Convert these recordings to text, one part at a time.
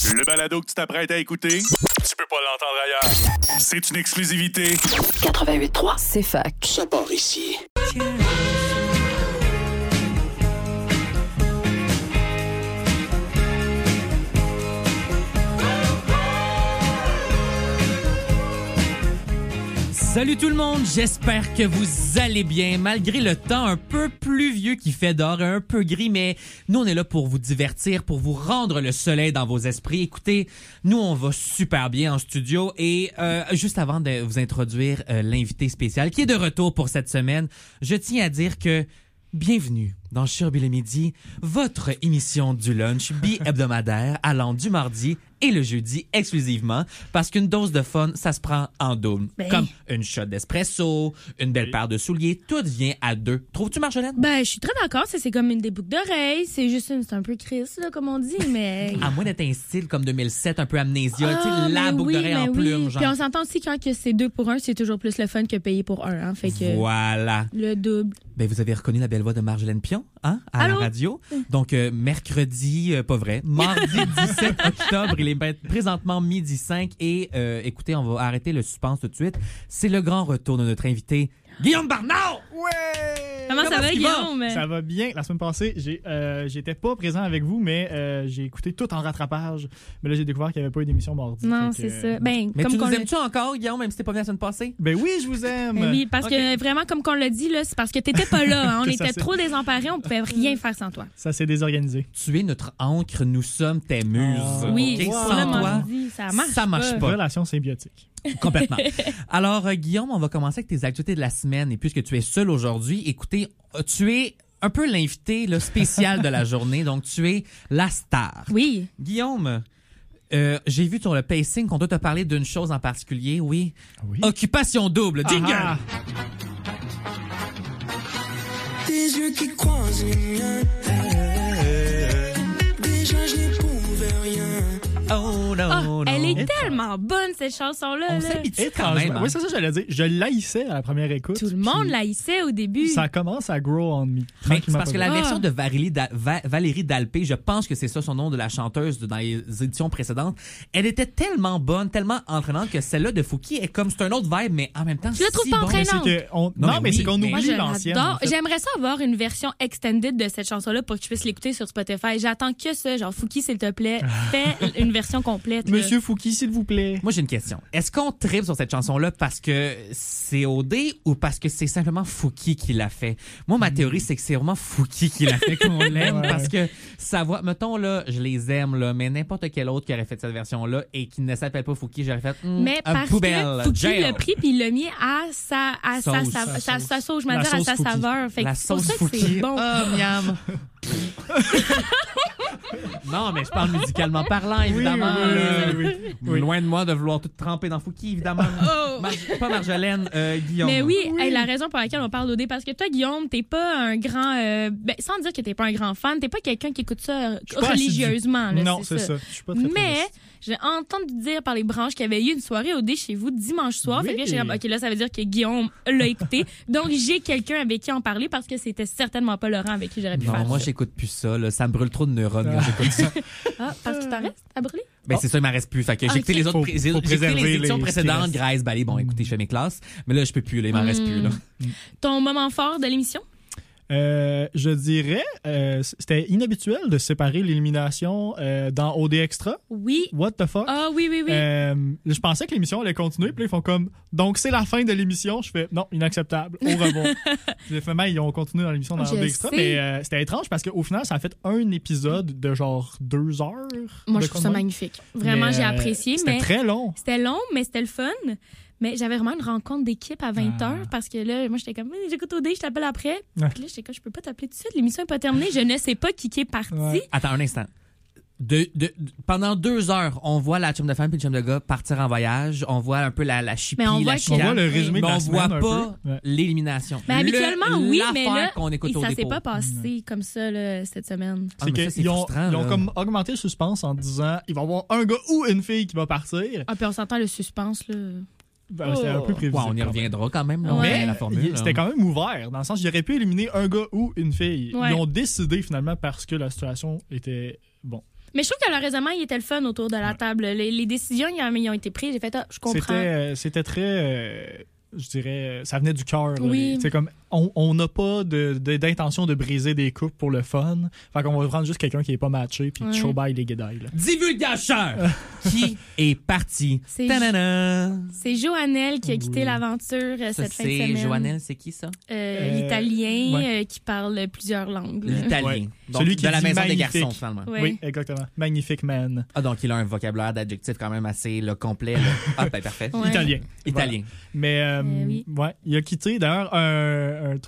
Le balado que tu t'apprêtes à écouter, tu peux pas l'entendre ailleurs. C'est une exclusivité. 88.3, c'est fac. Ça part ici. Salut tout le monde, j'espère que vous allez bien, malgré le temps un peu pluvieux qui fait dehors, un peu gris, mais nous on est là pour vous divertir, pour vous rendre le soleil dans vos esprits. Écoutez, nous on va super bien en studio et juste avant de vous introduire l'invité spécial qui est de retour pour cette semaine, je tiens à dire que bienvenue dans Chirby le midi, votre émission du lunch bi-hebdomadaire allant du mardi et le jeudi exclusivement, parce qu'une dose de fun, ça se prend en double. Ben. Comme une shot d'espresso, une belle paire de souliers, tout vient à deux. Trouves-tu, Marjolaine? Ben, je suis très d'accord. C'est comme une des boucles d'oreilles. C'est juste c'est un peu Chris, là, comme on dit, mais... À moins d'être un style comme 2007, un peu amnésia, tu sais, la mais boucle oui, d'oreille en mais plume, oui. genre. Puis on s'entend aussi quand que c'est 2 pour 1, c'est toujours plus le fun que payer pour 1. Hein, fait que Voilà. le double. Ben, vous avez reconnu la belle voix de Marjolaine Pion, hein, à Allô? la radio. Donc, mercredi, pas vrai, mardi 17 octobre, il est présentement midi 5 et écoutez, on va arrêter le suspense tout de suite. C'est le grand retour de notre invité, Guillaume Barnard! Ouais! Comment ça va, est-ce qu'il va? Guillaume? Ça va bien. La semaine passée, j'étais pas présent avec vous, mais j'ai écouté tout en rattrapage. Mais là, j'ai découvert qu'il n'y avait pas eu d'émission mardi. Non, Fait que, c'est ça. Ben, Mais comme tu qu'on nous l'a- aimes-tu encore, Guillaume, même si t'es pas venu la semaine passée? Ben oui, je vous aime. Ben oui, parce Ok. que vraiment, comme qu'on l'a dit, là, c'est parce que t'étais pas là. Hein. On Que ça était c'est- trop désemparés, on pouvait rien faire sans toi. Ça s'est désorganisé. Tu es notre encre, nous sommes tes muses. Oui, Ok, pour sans le toi, mardi, ça marche pas. Relation symbiotique. complètement. Alors, Guillaume, on va commencer avec tes actualités de la semaine. Et puisque tu es seul aujourd'hui, écoutez, tu es un peu l'invité là, spécial de la journée. Donc, tu es la star. Oui. Guillaume, j'ai vu sur le pacing qu'on doit te parler d'une chose en particulier. Oui. Oui. Occupation double. Jingle! Ah, Tes yeux qui croisent les miens. Déjà, je n'éprouvais rien. Oh non, Ah, non. elle est tellement bonne, cette chanson-là. On là. s'habitue quand étrangement. même. Hein? Oui, c'est ça que j'allais dire. Je l'haïssais à la première écoute. Tout le monde puis l'haïssait au début. Ça commence à grow on me. Mais c'est Tranquillement, parce que pas la vite. version de Valérie Dalpé, je pense que c'est ça son nom de la chanteuse dans les éditions précédentes, elle était tellement bonne, tellement entraînante que celle-là de Fouki est comme, c'est un autre vibe, mais en même temps, Je la trouve si pas bon. entraînante. C'est que on- Non, Non, mais mais oui, c'est qu'on mais- Moi, oublie je l'ancienne. l'adore. en fait. J'aimerais ça avoir une version extended de cette chanson-là pour que je puisse l'écouter sur Spotify. J'attends que ça. Genre, Fouki, s'il te plaît, fais une version complète. là. Monsieur Fouki, s'il vous plaît. Moi, j'ai une question. Est-ce qu'on tripe sur cette chanson-là parce que c'est OD ou parce que c'est simplement Fouki qui l'a fait? Moi, ma théorie, c'est que c'est vraiment Fouki qui l'a fait qu'on l'aime Ouais. parce que sa voix, mettons, là, je les aime, là, mais n'importe quel autre qui aurait fait cette version-là et qui ne s'appelle pas Fouki, j'aurais fait, Mais un parce poubelle, que Fouki jail. l'a pris puis il l'a mis à sa sauce, je veux La dire, à sauce sa Fouki. saveur. Fait que La c'est pour sauce ça que Fouki. c'est bon. Oh, miam. Non, mais je parle musicalement parlant, évidemment. oui, là. oui, oui. Loin de moi de vouloir tout tremper dans Fouki, évidemment. Oh! Pas Marjolaine, Guillaume. Mais oui, hey, la raison pour laquelle on parle d'OD, parce que toi, Guillaume, t'es pas un grand... sans dire que t'es pas un grand fan, t'es pas quelqu'un qui écoute ça Je suis pas religieusement. Là, Non, c'est ça. Je suis pas très Mais j'ai entendu dire par les branches qu'il y avait eu une soirée OD chez vous dimanche soir. Oui. Fait que j'ai dit, OK, là, ça veut dire que Guillaume l'a écouté. Donc, j'ai quelqu'un avec qui en parler parce que c'était certainement pas Laurent avec qui j'aurais pu Non, faire moi, ça. j'écoute plus ça. Là. Ça me brûle trop de neurones quand j'écoute ça. Ah, parce qu'il t'en reste à brûler? Ben, c'est ça, il m'en reste plus. Fait que j'ai écouté Ok. les autres Faut j'ai écouté préserver les éditions les- précédentes, ce qui Grace, Ballet. Bon, écoutez, je fais mes classes. Mais là, je peux plus. Là, il m'en reste plus. Là. Ton moment fort de l'émission? Je dirais, c'était inhabituel de séparer l'élimination dans OD Extra. Oui. What the fuck? Ah oui, oui, oui. Je pensais que l'émission allait continuer, puis là, ils font comme, donc c'est la fin de l'émission. Je fais, non, inacceptable, au revoir. Puis finalement, ils ont continué dans l'émission dans Je OD Extra, sais. mais c'était étrange parce qu'au final, ça a fait un épisode de genre 2 heures. Moi, de je trouve ça conneries. magnifique. Vraiment, Mais, j'ai apprécié. C'était Mais très long. c'était long, mais c'était le fun. Mais j'avais vraiment une rencontre d'équipe à 20h parce que là, moi, j'étais comme, j'écoute OD, je t'appelle après. Ouais. Puis là, j'étais comme, je peux pas t'appeler tout de suite. L'émission n'est pas terminée. Je ne sais pas qui est parti. Ouais. Attends un instant. Pendant 2 heures, on voit la chum de femme et le chum de gars partir en voyage. On voit un peu la chipie, Mais on voit la que- On voit chicane. le résumé Mais de la on voit semaine un pas peu. Ouais. l'élimination. Mais habituellement, oui, mais là, qu'on écoute et au ça s'est dépôt. pas passé comme ça là, cette semaine. Ah, C'est mais ça, c'est qu'ils ont, frustrant, ils ont là. comme augmenté le suspense en disant il va y avoir un gars ou une fille qui va partir. Ah, puis on s'entend le suspense, là. Ben, c'était un peu prévisible. Ouais, on y quand même. reviendra quand même. Là, Ouais. on Mais connaît la formule. c'était quand même ouvert, dans le sens qu'il aurait pu éliminer un gars ou une fille. Ouais. Ils ont décidé finalement parce que la situation était bon. Mais je trouve que le raisonnement, il était le fun autour de la table. Les décisions, ils ont été prises. J'ai fait, je comprends. C'était très... je dirais, ça venait du cœur. Oui. C'est comme, on n'a pas d'intention de briser des couples pour le fun. Fait qu'on va prendre juste quelqu'un qui est pas matché, puis show by les guédailles. Divulgateur! Qui est parti? C'est Ta-da-da! C'est Joannelle qui a quitté l'aventure cette fin de semaine. Joannelle, c'est qui ça? L'Italien qui parle plusieurs langues. L'italien. Ouais. Donc, Celui qui de la dit maison des magnifique. garçons, finalement. Ouais. Oui, exactement. Magnifique man. Ah, donc il a un vocabulaire d'adjectifs quand même assez complet. Là. Ah, ben parfait. Ouais. Italien. Italien. Voilà. Mais oui. ouais, il a quitté d'ailleurs un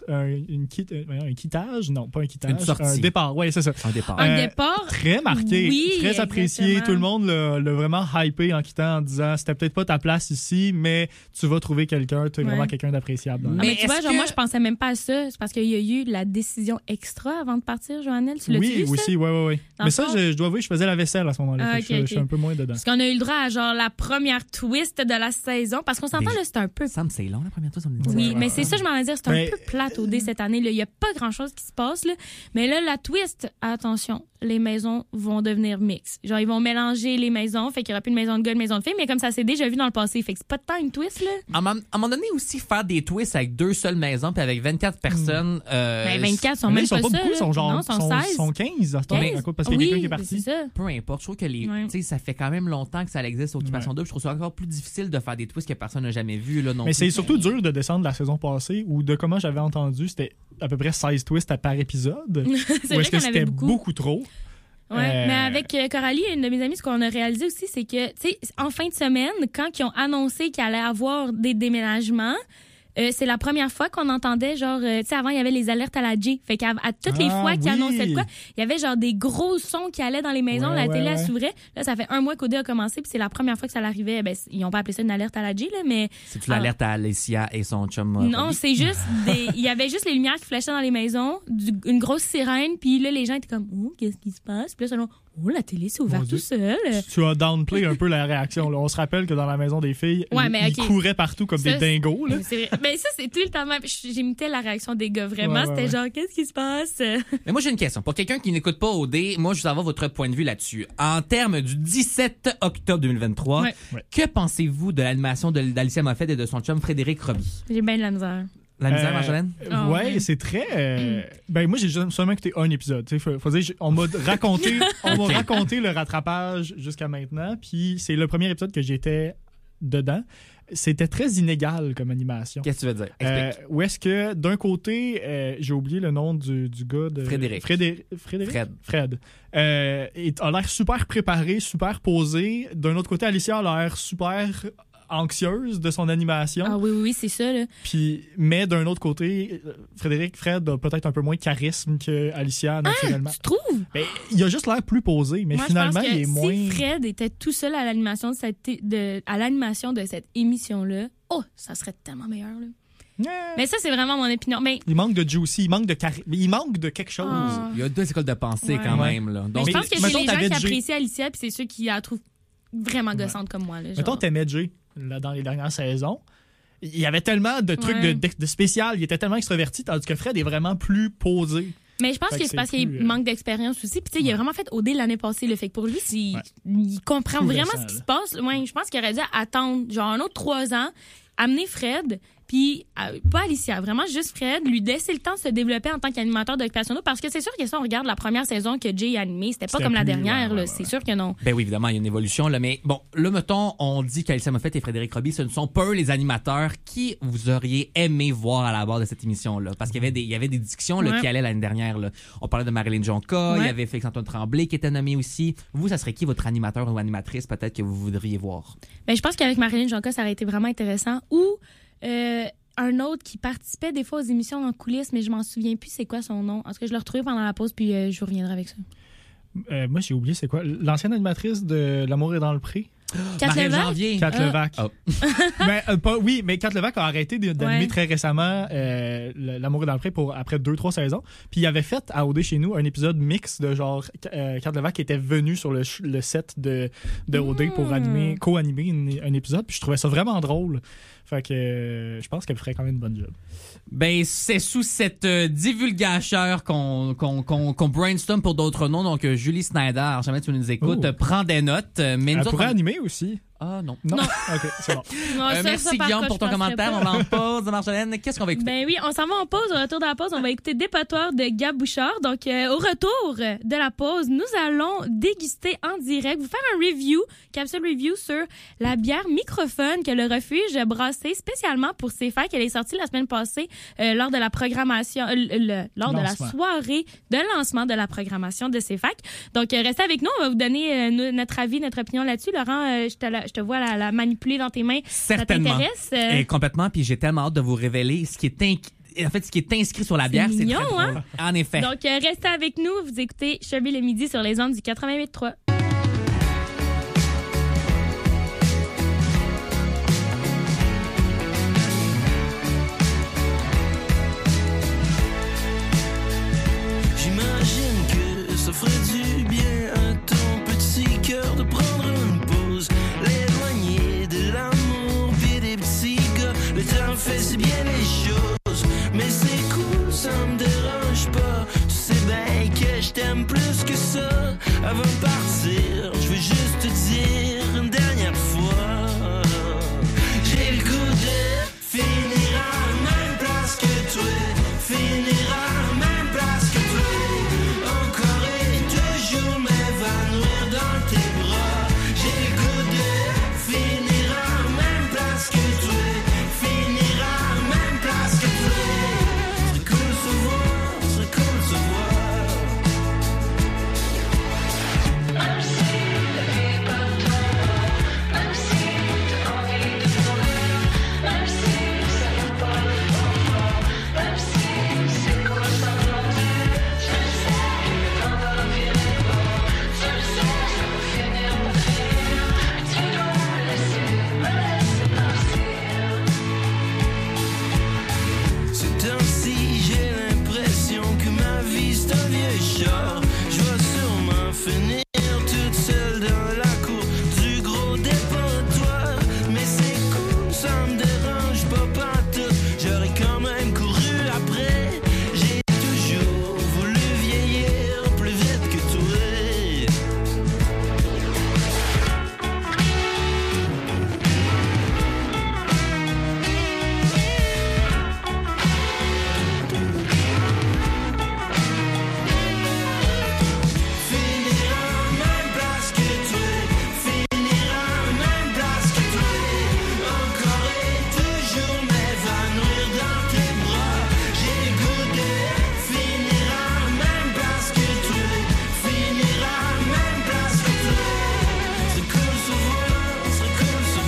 quittage, non, pas un quittage, Une sortie. un départ. Ouais, c'est ça. Un départ. Un départ. Très marqué, Oui, très apprécié. exactement. Tout le monde l'a vraiment hypé en quittant en disant c'était peut-être pas ta place ici, mais tu vas trouver quelqu'un, tu es vraiment quelqu'un d'appréciable. dans la Mais vie. tu vois, est-ce genre, que- moi, je pensais même pas à ça. C'est parce qu'il y a eu la décision extra avant de partir, Joannelle. Tu l'as-tu Oui, vu, ça? aussi, oui. Dans Mais le ça, fond- je dois avouer, je faisais la vaisselle à ce moment-là. Ah, Fait que ok, je suis un peu moins dedans. Parce qu'on a eu le droit à genre la première twist de la saison. Parce qu'on s'entend, Déjà. là, c'est un peu. Ça me c'est long la première fois, ça me dit. Oui, mais c'est ça, je m'en vais dire, c'est un Mais- peu plate au dé cette année. Il n'y a pas grand-chose qui se passe. Là. Mais là, la twist, attention, les maisons vont devenir mixtes. Genre, ils vont mélanger les maisons, fait qu'il n'y aura plus de maison de gars, de maison de filles, mais comme ça s'est déjà vu dans le passé, fait que c'est pas tant une twist, là. À un moment donné aussi, faire des twists avec 2 seules maisons puis avec 24 personnes. Ben, 24 sont Mais là, même ils sont pas ça, beaucoup, là. ils sont genre Non, sont 16. sont 15 à ce temps-là, 15? parce qu'il y a quelqu'un qui est Oui, parti. c'est ça. Peu importe, je trouve que Ouais. tu sais, ça fait quand même longtemps que ça existe Occupation Double. Je trouve ça encore plus difficile de faire des twists que personne n'a jamais vu là non Mais plus. c'est surtout dur de descendre la saison passée, où de comment j'avais entendu, c'était à peu près 16 twists par épisode. C'est Ou vrai est-ce que qu'il y en avait c'était beaucoup. beaucoup trop? Ouais, mais avec Coralie, une de mes amies, ce qu'on a réalisé aussi, c'est que, tu sais, en fin de semaine, quand ils ont annoncé qu'il allait avoir des déménagements, c'est la première fois qu'on entendait, genre, tu sais, avant, il y avait les alertes à la J. Fait qu'à toutes les fois qu'ils annonçaient de quoi, il y avait genre des gros sons qui allaient dans les maisons, la télé elle s'ouvrait. Là, ça fait un mois qu'OD a commencé, puis c'est la première fois que ça l'arrivait. Ben, ils ont pas appelé ça une alerte à la J, là, mais. C'est-tu l'alerte à Alicia et son chum? Non, Robbie? c'est juste il y avait juste les lumières qui flashaient dans les maisons, une grosse sirène, puis là, les gens étaient comme, oh, qu'est-ce qui se passe? Puis là, seulement, oh, la télé s'est ouverte Mon tout Dieu. seul. Tu as downplay un peu la réaction. Là. On se rappelle que dans la maison des filles, Ouais, mais ils ok. couraient partout comme Ça, des dingos. Là. C'est vrai. Ben ça, c'est tout le temps même. J'imitais la réaction des gars, vraiment. Ouais, C'était ouais. genre, qu'est-ce qui se passe? Mais moi, j'ai une question. Pour quelqu'un qui n'écoute pas OD, moi, je veux savoir votre point de vue là-dessus. En termes du 17 octobre 2023, Ouais. que pensez-vous de l'animation d'Alicia Moffett et de son chum Frédéric Robbie? J'ai bien de la misère. La misère, Marjolaine? Ah, ouais, ouais. c'est très. Ben moi, j'ai seulement écouté un épisode. Tu sais, faut dire, on m'a raconté, Ok. raconté le rattrapage jusqu'à maintenant. Puis c'est le premier épisode que j'étais dedans. C'était très inégal comme animation. Qu'est-ce que tu veux dire? Explique. Où est-ce que, d'un côté, j'ai oublié le nom du gars de... Frédéric. Frédéric? Fred. Il a l'air super préparé, super posé. D'un autre côté, Alicia a l'air super anxieuse de son animation. Ah oui, c'est ça, là. Puis, mais d'un autre côté, Fred a peut-être un peu moins de charisme que Alicia naturellement. Tu trouves? Ben, il a juste l'air plus posé, mais Moi, finalement, je pense que il est moins... si Fred était tout seul à l'animation de cette émission-là, oh, ça serait tellement meilleur, là. Mais ça, c'est vraiment mon opinion. Mais Il manque de juicy, il manque de quelque chose. Ah. Il y a 2 écoles de pensée Ouais. quand Ouais. même. Là. Mais Donc, je pense que c'est mettons, les gens t'avais qui Jay. apprécient Alicia, puis c'est ceux qui la trouvent vraiment gossante comme moi, là. Mettons, Genre. t'aimais Jay là, dans les dernières saisons. Il y avait tellement de trucs Ouais. de spécial, il était tellement extraverti, tandis que Fred est vraiment plus posé. Mais je pense Fait que que c'est parce c'est qu'il plus, manque d'expérience aussi. Puis tu sais, il a vraiment fait OD l'année passée. Le fait que pour lui, il comprend Tout vraiment récent, ce qui là. se passe. Ouais, je pense qu'il aurait dû attendre genre un autre 3 ans, amener Fred, puis pas Alicia, vraiment juste Fred, lui laisser le temps de se développer en tant qu'animateur d'Occupation Double. Parce que c'est sûr que ça, on regarde la première saison que Jay a animée, c'était pas C'était comme la plus, dernière. ouais, Là, ouais, c'est sûr que non. ben oui, évidemment, il y a une évolution. Là, mais bon, là, mettons, on dit qu'Alicia Moffett et Frédéric Robbie, ce ne sont pas eux les animateurs qui vous auriez aimé voir à la barre de cette émission-là. Parce qu'il y avait des discussions là, Ouais. qui allaient l'année dernière. Là. On parlait de Marilyn Jonca, il y Ouais. avait Félix-Antoine Tremblay qui était nommé aussi. Vous, ça serait qui votre animateur ou animatrice peut-être que vous voudriez voir? Ben, je pense qu'avec Marilyn Jonca, ça aurait été vraiment intéressant. Ou un autre qui participait des fois aux émissions en coulisses, mais je m'en souviens plus c'est quoi son nom. En tout cas, je l'ai retrouvé pendant la pause, puis je vous reviendrai avec ça. Moi, j'ai oublié c'est quoi. L'ancienne animatrice de L'amour est dans le pré. Marie-Janvier. Kat Levac. Oh. mais Kat Levac a arrêté d'animer très récemment L'amour est dans le pré après 2-3 saisons. Puis il avait fait à OD chez nous un épisode mix de genre Kat Levac était venue sur le set de OD pour co-animer un épisode. Puis je trouvais ça vraiment drôle. Fait que je pense qu'elle ferait quand même une bonne job. Ben, c'est sous cette divulgacheur qu'on brainstorm pour d'autres noms. Donc, Julie Snyder, jamais tu nous écoutes, prends des notes. Mais elle pourrait animer aussi. Ah, non. Non. OK, c'est bon. Merci, Guillaume, pour ton commentaire. On va en pause. Marjolaine, qu'est-ce qu'on va écouter? Ben oui, on s'en va en pause. Au retour de la pause, on va écouter Dépotoir de Gab Bouchard. Donc, au retour de la pause, nous allons déguster en direct, vous faire un review, capsule review sur la bière Microphone que le Refuge a brassée spécialement pour CFAC. Elle est sortie la semaine passée lors de la programmation, lors de la soirée de lancement de la programmation de CFAC. Donc, restez avec nous. On va vous donner notre avis, notre opinion là-dessus. Laurent, je te vois la manipuler dans tes mains. Certainement. Ça t'intéresse? Et complètement. Puis j'ai tellement hâte de vous révéler ce qui est inscrit sur la bière. C'est mignon, très drôle. Hein? En effet. Donc, restez avec nous. Vous écoutez Chubby le midi sur les ondes du 88.3. J'imagine que ça ferait du bien à ton petit cœur de prendre une pause, l'éloigner de l'amour pis des petits gars. Le temps fait si bien les choses, mais c'est cool, ça me dérange pas. Tu sais bien que je t'aime plus que ça. Avant de partir, je veux juste te dire une dernière fois, j'ai le goût de finir à la même place que toi, finir à la même place que toi, encore et toujours m'évanouir dans tes bras. J'ai le goût de finir à la même place que toi, finir à la même place que toi. C'est cool de se voir, c'est cool de se voir. Même si t'es pas toi, même si t'as envie de mourir, même si ça va pas le fort, même si c'est quoi ça va dire, je le sais, le temps va virer bon, je le sais, ça va finir par finir, tu dois me laisser partir. Ces temps-ci, j'ai l'impression que ma vie c'est un vieux char, je vais sûrement finir toute seule dans la cour du gros dépotoir. Mais c'est cool, ça me dérange pas pantoute, j'aurais quand même couru après. J'ai toujours voulu vieillir plus vite que toi. Finir à la même place que toi, finir à la même place que toi, encore et toujours m'évanouir dans tes bras. J'ai le goût de finir à la même place que toi, finir à la même place que toi. C'est cool de se voir, c'est cool de se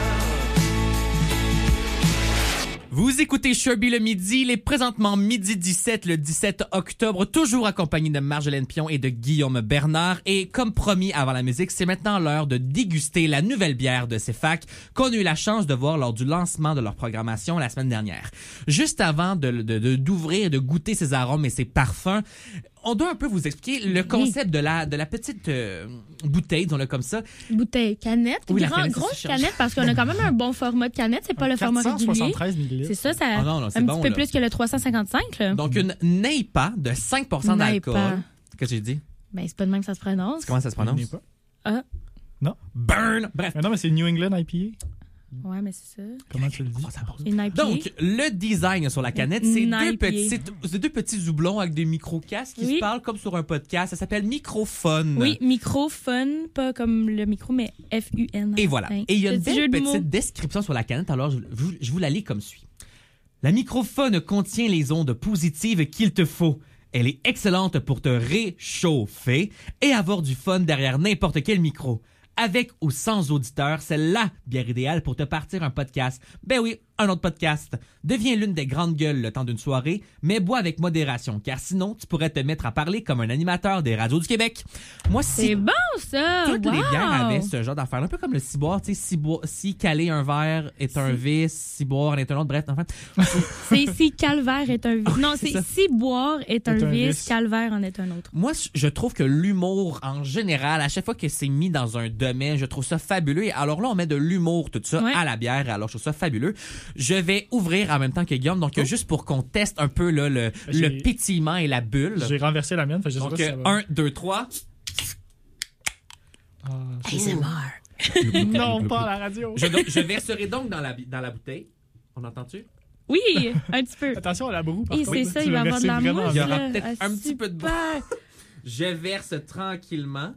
voir. Vous écoutez Chubby le midi. Il est présentement midi 17, le 17 octobre, toujours accompagné de Marjolaine Pion et de Guillaume Bernard. Et comme promis avant la musique, c'est maintenant l'heure de déguster la nouvelle bière de CFAC qu'on a eu la chance de voir lors du lancement de leur programmation la semaine dernière. Juste avant d'ouvrir et de goûter ces arômes et ces parfums, on doit un peu vous expliquer le concept de la petite bouteille, disons-le comme ça. Bouteille canette, Oui, la canette, grosse c'est sûr. canette, parce qu'on a quand même un bon format de canette, c'est pas le format régulier. 473 millilitres. C'est ça, Ah non, c'est un bon, petit peu là. plus que le 355. Là. Donc une NEIPA de 5% d'alcool. NEIPA. Qu'est-ce que j'ai dit? Ben, c'est pas de même que ça se prononce. Comment ça se prononce? Il n'est pas. Ah, Burn! Bref. Mais non, mais c'est New England IPA. ouais, mais c'est ça. Comment tu le dis? C'est une IPA. Donc, le design sur la canette, c'est Une deux petits doublons avec des micro-casques qui se parlent comme sur un podcast. Ça s'appelle Microphone. Oui, microphone, pas comme le micro, mais F-U-N. Et voilà. Et il y a une Petit jeu belle de mots. petite description sur la canette. Alors, je vous la lis comme suit. La microphone contient les ondes positives qu'il te faut. Elle est excellente pour te réchauffer et avoir du fun derrière n'importe quel micro. Avec ou sans auditeur, c'est la bière idéale pour te partir un podcast. Ben oui, un autre podcast. Deviens l'une des grandes gueules le temps d'une soirée, mais bois avec modération, car sinon, tu pourrais te mettre à parler comme un animateur des radios du Québec. Moi, C'est bon, ça! toutes Wow! les bières avaient ce genre d'affaires, un peu comme le ciboire, tu sais, si caler un verre est un vice, si boire en est un autre, bref, enfin. C'est si calvaire est un vice. Non, c'est ça. si boire est un vice, vice. calvaire en est un autre. Moi, je trouve que l'humour, en général, à chaque fois que c'est mis dans un domaine, je trouve ça fabuleux. Et alors là, on met de l'humour, tout ça, Ouais. à la bière. Alors, je trouve ça fabuleux. Je vais ouvrir en même temps que Guillaume, donc juste pour qu'on teste un peu là, le J'ai- pétillement et la bulle. J'ai renversé la mienne, fait que je sais Donc, pas si ça va. 1, 2, 3. Ah, ASMR. non, pas à la radio. Je verserai donc dans la bouteille. On entend-tu? Oui, un petit peu. Attention à la broue, par Et contre. c'est ça, Tu il va l'as y avoir de la versé vraiment mousse. Il y aura là. peut-être Ah, un petit peu de bois. super. Je verse tranquillement.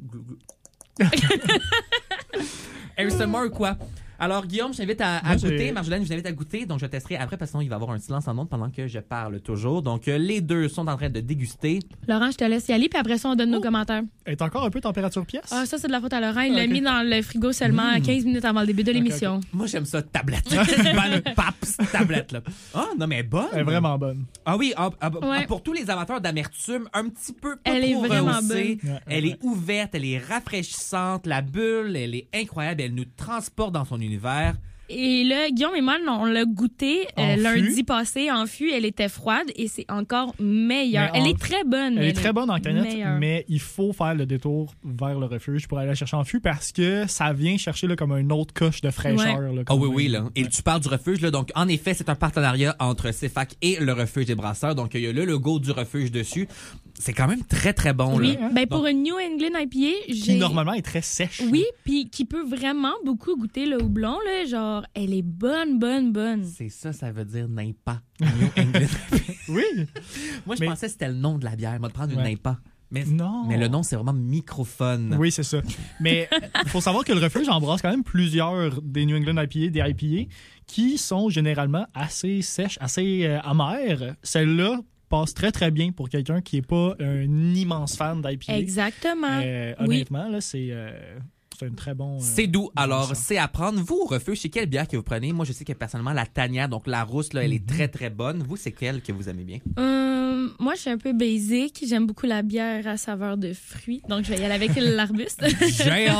ASMR ou quoi? Alors, Guillaume, je t'invite à Moi, goûter. j'ai- Marjolaine, je t'invite à goûter. Donc, je testerai après parce que sinon, il va y avoir un silence en ondes pendant que je parle toujours. Donc, les deux sont en train de déguster. Laurent, je te laisse y aller, puis après ça, on donne nos commentaires. Elle est encore un peu température pièce? Ah, ça, c'est de la faute à Laurent. Il l'a Ok. mis dans le frigo seulement 15 minutes avant le début de l'émission. Moi, j'aime ça, tablette. Bonne paps, tablette, là. Ah, non, mais bonne. Elle est vraiment bonne. Ah oui, Ouais. pour tous les amateurs d'amertume, un petit peu pas Elle est trop vraiment rehaussée. bonne. Ouais, Elle ouais. est ouverte, elle est rafraîchissante. La bulle, elle est incroyable. Elle nous transporte dans son univers. Et là, Guillaume et moi, on l'a goûté En lundi fût. passé en fût. Elle était froide et c'est encore meilleur. Mais Elle en- est très bonne. Elle est très bonne en canette, meilleure. mais il faut faire le détour vers le refuge pour aller la chercher en fût parce que ça vient chercher là, comme une autre coche de fraîcheur. Là, Ah quand oui, même. oui, là. Et tu parles du refuge, là. Donc, en effet, c'est un partenariat entre CFAC et le refuge des brasseurs. Donc, il y a le logo du refuge dessus. C'est quand même très, très bon, Oui, là. ben pour une New England IPA, Qui j'ai... normalement est très sèche. Oui, puis qui peut vraiment beaucoup goûter le houblon, là. Genre, elle est bonne, bonne, bonne. C'est ça, ça veut dire NIPA. New England. Oui. Moi, je Mais- pensais que c'était le nom de la bière. Moi, de prendre une Ouais. NIPA. Mais, Non. mais le nom, c'est vraiment microphone. Oui, c'est ça. Mais il faut savoir que le refuge embrasse quand même plusieurs des New England IPA, des IPA, qui sont généralement assez sèches, assez amères. Celle-là passe très, très bien pour quelqu'un qui n'est pas un immense fan d'IPA. Exactement. Oui. Honnêtement, là, c'est un très bon... C'est doux. Alors, ça. c'est à prendre. Vous, au refuge, c'est quelle bière que vous prenez? Moi, je sais que personnellement, la Tania, donc la rousse, là, elle est très, très bonne. Vous, c'est quelle que vous aimez bien? Moi, je suis un peu basic. J'aime beaucoup la bière à saveur de fruits. Donc, je vais y aller avec l'arbuste. Jail!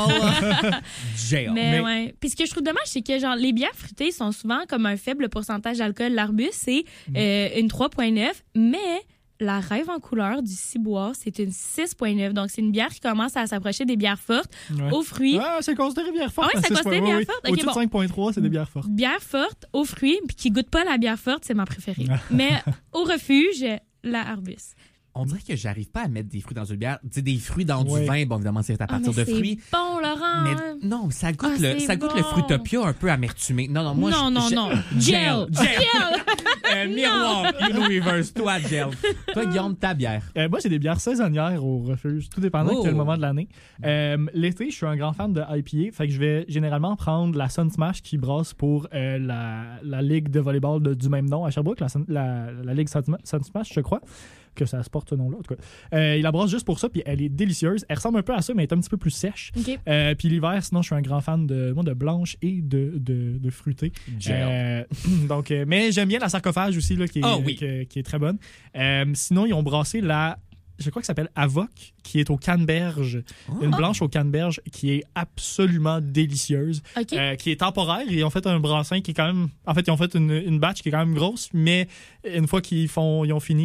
Jail. Mais, Mais- ouais. Puis ce que je trouve dommage, c'est que genre les bières fruitées sont souvent comme un faible pourcentage d'alcool. L'arbuste, c'est une 3,9, mais la rêve en couleur du ciboire, c'est une 6,9. Donc, c'est une bière qui commence à s'approcher des bières fortes Ouais. aux fruits. Ah, c'est considéré bière forte. Ah ouais, c'est à 6,9. considéré bière Oui, oui. forte? Ok, Au-dessus bon. de 5,3, c'est des bières fortes. Bière forte aux fruits, puis qui goûte pas la bière forte, c'est ma préférée. Mais au refuge, la arbuste. On dirait que j'arrive pas à mettre des fruits dans une bière. Tu sais, des fruits dans Ouais. du vin, bon, évidemment, c'est à Ah, partir mais de fruits. c'est bon, Laurent. Mais non, ça goûte, Ah, le, c'est ça goûte le bon. Fruitopia un peu amertumé. Non, moi, non, non, non. Gel. Gel. Miroir. Universe. Toi, Gel. Toi, Guillaume, ta bière. Moi, j'ai des bières saisonnières au refuge, tout dépendant Oh. quel moment de l'année. L'été, je suis un grand fan de IPA, fait que je vais généralement prendre la Sun Smash qui brasse pour la ligue de volleyball du même nom à Sherbrooke, la ligue Sun Smash, je crois, que ça se porte ce nom-là, en tout cas. Il la brasse juste pour ça, puis elle est délicieuse. Elle ressemble un peu à ça, mais elle est un petit peu plus sèche. OK. Puis l'hiver, sinon, je suis un grand fan de blanche et de fruité. Gel. Donc, mais j'aime bien la sarcophage aussi, là, qui est, Ah oui. qui est très bonne. Sinon, ils ont brassé je crois que ça s'appelle Avoc, qui est au canneberge. Une blanche au canneberge qui est absolument délicieuse. OK. Qui est temporaire. Ils ont fait un brassin qui est quand même... En fait, ils ont fait une batch qui est quand même grosse, mais une fois qu'ils ont fini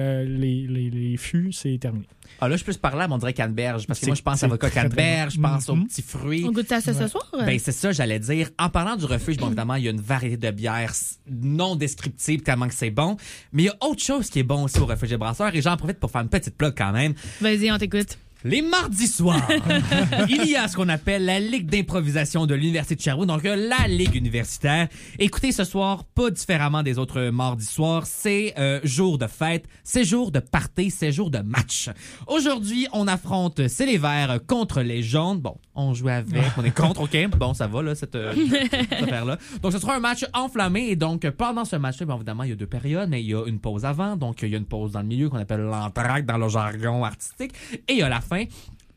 les fûts, c'est terminé. Ah, là, je peux se parler, mais on dirait canneberge. Parce que C'est- moi, je pense c'est à avocat très, très canneberge, je bon. pense aux Mhm. petits fruits. On goûte ça ce Ouais. soir? Ben, c'est ça, j'allais dire. En parlant du refuge, bon, évidemment, il y a une variété de bières non descriptibles tellement que c'est bon. Mais il y a autre chose qui est bon aussi au refuge des brasseurs et j'en profite pour faire une petite plug quand même. Vas-y, on t'écoute. Les mardis soirs, il y a ce qu'on appelle la Ligue d'improvisation de l'Université de Sherbrooke, donc la Ligue universitaire. Écoutez, ce soir, pas différemment des autres mardis soirs, c'est jour de fête, c'est jour de party, c'est jour de match. Aujourd'hui, on affronte c'est les Verts contre les Jaunes. Bon, on joue avec, on est contre, OK? Bon, ça va, là, cette affaire-là. Donc, ce sera un match enflammé et donc, pendant ce match-là, bien évidemment, il y a 2 périodes, mais il y a une pause avant, donc il y a une pause dans le milieu qu'on appelle l'entracte dans le jargon artistique et il y a la fin.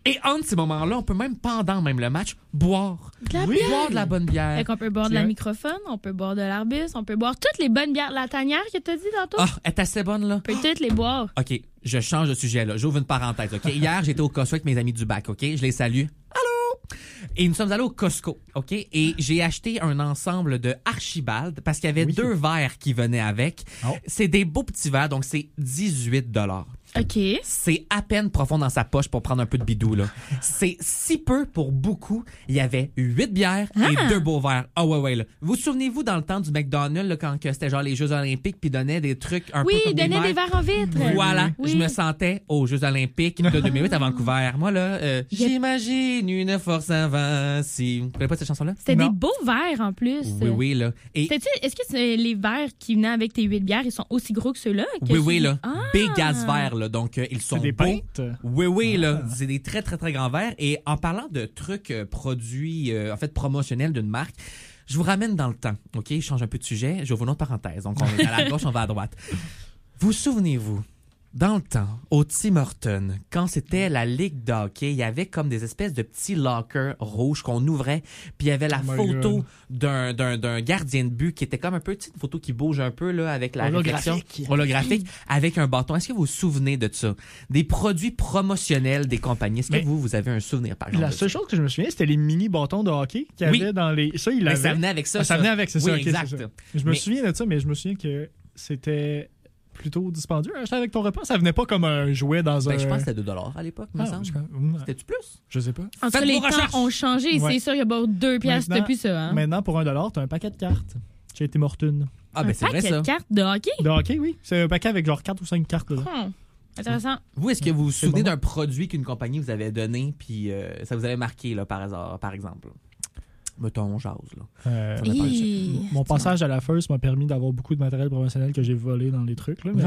Et entre ces moments-là, on peut même, pendant même le match, boire. De la Oui. bière. Boire de la bonne bière. Fait qu'on peut boire de C'est la vrai. microphone, on peut boire de l'Arbus, on peut boire toutes les bonnes bières. La tanière que t'as dit tantôt, Ah, elle est assez bonne, là. on peut toutes les boire. OK, je change de sujet, là. J'ouvre une parenthèse, OK? Hier, j'étais au Costco avec mes amis du bac, OK? Je les salue. Allô? Et nous sommes allés au Costco, OK? Et j'ai acheté un ensemble de Archibald parce qu'il y avait 2 verres qui venaient avec. Oh. C'est des beaux petits verres, donc c'est 18 $. OK. C'est à peine profond dans sa poche pour prendre un peu de bidou, là. C'est si peu pour beaucoup. Il y avait 8 bières et 2 beaux verres. Ah ouais, là. Vous souvenez-vous dans le temps du McDonald's, là, quand que c'était genre les Jeux Olympiques, puis donnait des trucs un peu Oui, comme donnez des verres en vitre. Voilà, Oui. je me sentais aux Jeux Olympiques de 2008 à Vancouver. Moi, là, j'imagine une force invincible. Vous connaissez pas cette chanson-là? C'était Non. des beaux verres en plus. Oui, là. Et Est-ce que les verres qui venaient avec tes 8 bières, ils sont aussi gros que ceux-là? oui, là. Ah! Big gas verre, là. Donc, ils sont C'est des beaux. pintes. Oui, là. C'est des très, très, très grands verres. Et en parlant de trucs produits, en fait, promotionnels d'une marque, je vous ramène dans le temps. OK? Je change un peu de sujet. J'ouvre une autre parenthèse. Donc, on est à la gauche, on va à droite. Vous souvenez-vous, dans le temps, au Tim Hortons, quand c'était la ligue de hockey, il y avait comme des espèces de petits lockers rouges qu'on ouvrait, puis il y avait la Oh my photo God. d'un gardien de but qui était comme un peu, tu sais, une photo qui bouge un peu là avec la Holographique. réflexion holographique avec un bâton. Est-ce que vous vous souvenez de ça? Des produits promotionnels des compagnies. Est-ce que Mais vous avez un souvenir, par exemple? La de ça? seule chose que je me souviens, c'était les mini bâtons de hockey qu'il y Oui. avait dans les. Ça, il Mais l'avait. ça venait avec ça. Ah, ça venait avec, c'est ça. Oui, ok, exact. c'est ça. Je me Mais- souviens de ça, mais je me souviens que c'était plutôt dispendieux à acheter avec ton repas. Ça venait pas comme un jouet dans un. Ben, je pense que c'était 2 $ à l'époque, me Ah, semble. je C'était-tu plus? je sais pas. En tout cas, Faites les vos temps recherches. ont changé. Ouais. C'est sûr, il y a bon 2 piastres Maintenant- depuis ça. Hein? Maintenant, pour $1, t'as un paquet de cartes. J'ai été mortune. Ah, ben Un c'est vrai paquet ça. de cartes de hockey? De hockey, oui. C'est un paquet avec genre 4 ou 5 cartes dedans. Intéressant. Vous, est-ce que vous vous C'est souvenez bon. d'un produit qu'une compagnie vous avait donné, puis ça vous avait marqué, là, par hasard, par exemple? Mettons, on jase, là. Euh, Ça dépend du- Hi. Mon passage à la First m'a permis d'avoir beaucoup de matériel promotionnel que j'ai volé dans les trucs. Là, mais,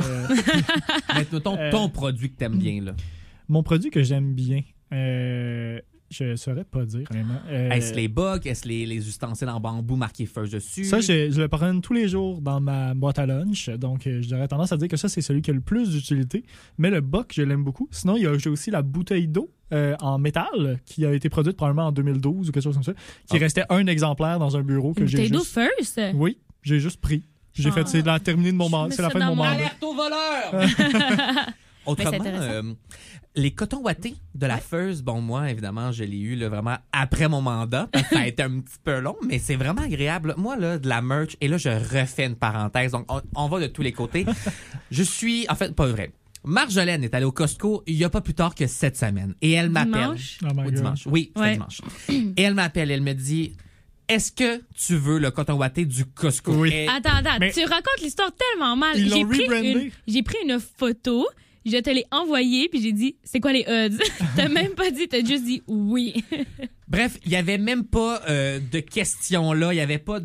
Mais mettons, ton produit que t'aimes bien, là. mon produit que j'aime bien, je saurais pas dire vraiment. Est-ce les bugs? Est-ce les ustensiles en bambou marqués First dessus? Ça, je le prends tous les jours dans ma boîte à lunch. Donc, j'aurais tendance à dire que ça, c'est celui qui a le plus d'utilité. Mais le boc, je l'aime beaucoup. Sinon, j'ai aussi la bouteille d'eau en métal qui a été produite probablement en 2012 ou quelque chose comme ça, qui restait un exemplaire dans un bureau que Une j'ai bouteille d'eau juste... first? Oui, j'ai juste pris. J'ai Ah. fait, c'est la terminée de mon mandat. mets C'est la ça fin de dans mon mon- mandat. Alerte aux voleurs! Autrement, c'est intéressant. les cotons ouatés de la First, bon, moi, évidemment, je l'ai eu là, vraiment après mon mandat. Parce que ça a été un petit peu long, mais c'est vraiment agréable. Moi, là, de la merch, et là, je refais une parenthèse. Donc, on va de tous les côtés. Je suis, en fait, pas vrai. Marjolaine est allée au Costco il y a pas plus tard que cette semaine. Et elle m'appelle. Dimanche? Oh my Au God. dimanche. Oui, c'était Ouais. dimanche. Et elle m'appelle, elle me dit, est-ce que tu veux le coton ouaté du Costco? Oui. Et- Attends, Mais- tu racontes l'histoire tellement mal. Ils J'ai l'ont pris, rebrandé. j'ai pris une photo, je te l'ai envoyée, puis j'ai dit, c'est quoi les odds? T'as même pas dit, t'as juste dit oui. Bref, il y avait même pas de questions là, il y avait pas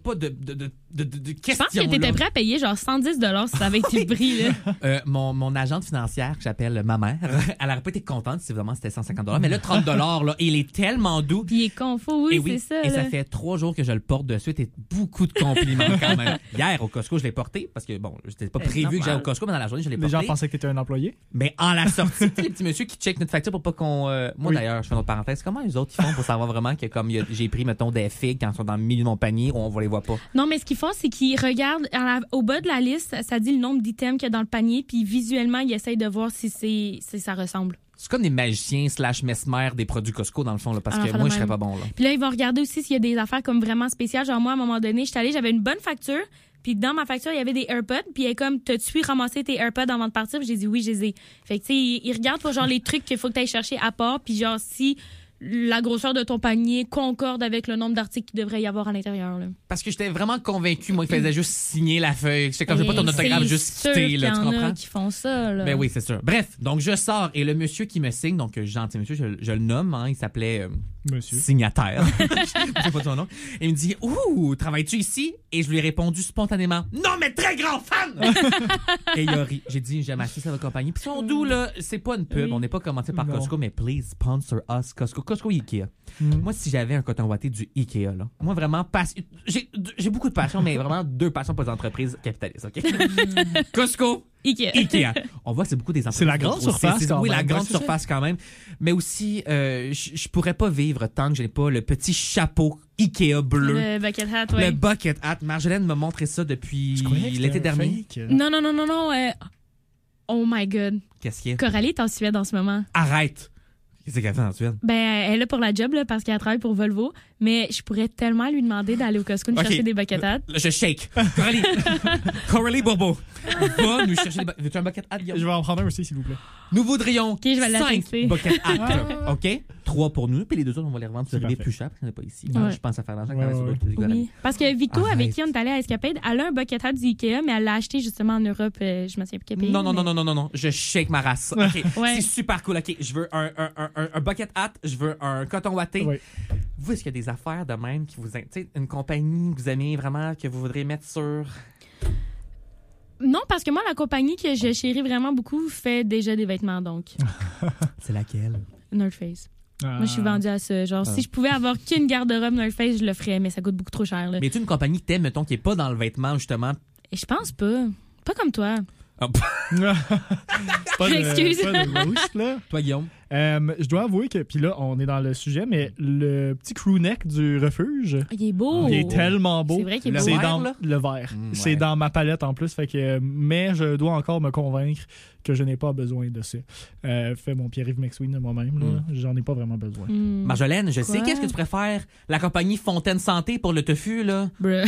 de Je questions pense que t'étais là. prêt à payer genre 110 si ça avait été le prix, là. Mon agente financière que j'appelle ma mère, elle aurait pas été contente si vraiment c'était 150 $, mais là 30 $, là, il est tellement doux. Puis il est confus, Et oui, c'est ça. et ça là. fait 3 jours que je le porte de suite et beaucoup de compliments quand même. Hier au Costco, je l'ai porté parce que bon, c'était pas prévu normal. que j'aille au Costco, mais dans la journée, je l'ai Les porté. gens pensaient que t'étais un employé. Mais en la sortie, tu sais, les petits messieurs qui checkent notre facture pour pas qu'on. Moi Oui. d'ailleurs, je fais une autre parenthèse. Comment les autres ils font pour savoir vraiment que comme j'ai pris mettons des figues quand ils sont dans le milieu de mon panier, on les voit pas. Non, mais ce qu'ils font, c'est qu'ils regardent au bas de la liste, ça dit le nombre d'items qu'il y a dans le panier, puis visuellement, ils essayent de voir si ça ressemble. C'est comme des magiciens / mesmer des produits Costco dans le fond là, parce Ah, que fait moi de je serais même. pas bon là. Puis là, ils vont regarder aussi s'il y a des affaires comme vraiment spéciales. Genre, moi, à un moment donné, j'avais une bonne facture, puis dans ma facture, il y avait des AirPods, puis elle est comme, t'as-tu ramassé tes AirPods avant de partir? Puis j'ai dit oui, je les ai. Fait que, tu sais, ils regardent pour genre les trucs qu'il faut que tu ailles chercher à part, puis genre, si la grosseur de ton panier concorde avec le nombre d'articles qu'il devrait y avoir à l'intérieur, là. Parce que j'étais vraiment convaincu, moi, il faisait juste signer la feuille. C'est comme j'ai pas ton autographe, C'est juste sûr quitter, qu'il là, y tu en a comprends? qui font ça, là. Ben oui, c'est sûr. Bref, donc je sors et le monsieur qui me signe, donc gentil monsieur, je le nomme, hein, il s'appelait Monsieur. signataire. Je sais pas son nom. Et il me dit, ouh, travailles-tu ici? Et je lui ai répondu spontanément, non, mais très grand fan! Et il a ri. J'ai dit, j'aime assez cette compagnie. Puis ils sont doux, là, c'est pas une pub, Oui. on n'est pas commenté par Non. Costco, mais please sponsor us, Costco. Costco Ikea. Mm. Moi, si j'avais un coton ouaté du Ikea, là, moi vraiment, j'ai beaucoup de passion, mais vraiment 2 passions pour les entreprises capitalistes, OK? Costco, Ikea. On voit que c'est beaucoup des C'est la grande surface quand Oui, même. la grande Ouais, c'est surface quand même. Mais aussi, je pourrais pas vivre tant que j'ai pas le petit chapeau Ikea bleu. Le bucket hat, ouais. Le bucket hat. Marjolaine m'a montré ça depuis Je croyais que c'était l'été un dernier. fake. Non. Oh my God. Qu'est-ce qu'il y a? Coralie est en Suède en ce moment. Arrête! Qu'est-ce qu'elle fait en Suède? Ben, elle est là pour la job, là, parce qu'elle travaille pour Volvo. Mais je pourrais tellement lui demander d'aller au Costco nous Ok. chercher des bucket hats. Là, je shake. Coralie Bobo. Va nous chercher des Veux-tu un bucket hat, Guillaume? Je vais en prendre un aussi, s'il vous plaît. Nous voudrions je vais la 5 tester. bucket hats. OK? 3 pour nous, puis les 2 autres, on va les revendre sur C'est eBay parfait. plus cher parce qu'on n'est pas ici. Ouais. Je pense à faire l'argent Ouais, quand même sur ouais. d'autres économies. Oui. Parce que Victo, Arrête. avec qui on est allé à Escapade, elle a un bucket hat du Ikea, mais elle l'a acheté justement en Europe. Je me souviens plus quel pays. Non. Je shake ma race. OK. Ouais. C'est super cool. OK. Je veux un bucket hat. Je veux un coton watté. Oui. Vous, est-ce qu'il y a des affaires de même qui vous... Tu sais, une compagnie que vous aimez vraiment, que vous voudriez mettre sur... Non, parce que moi, la compagnie que je chéris vraiment beaucoup fait déjà des vêtements, donc. C'est laquelle? North Face. Ah. Moi, je suis vendue à ça. Genre, si je pouvais avoir qu'une garde-robe North Face, je le ferais, mais ça coûte beaucoup trop cher. Là. Mais tu une compagnie que t'aimes, mettons, qui est pas dans le vêtement, justement? Et je pense pas. Pas comme toi. Oh, Pas de- Excuse. pas de roast, là. toi, Guillaume? Je dois avouer que, puis là, on est dans le sujet, mais le petit crew neck du refuge, Il est beau. il est tellement beau. C'est vrai qu'il est Le beau. C'est vert, dans là? le vert. Mm, C'est ouais. dans ma palette en plus, fait que, mais je dois encore me convaincre que je n'ai pas besoin de ça. Fais mon Pierre-Yves McSween de moi-même, là. J'en ai pas vraiment besoin. Hmm. Marjolaine, je sais Quoi? qu'est-ce que tu préfères. La compagnie Fontaine Santé pour le tofu, là? Bruh.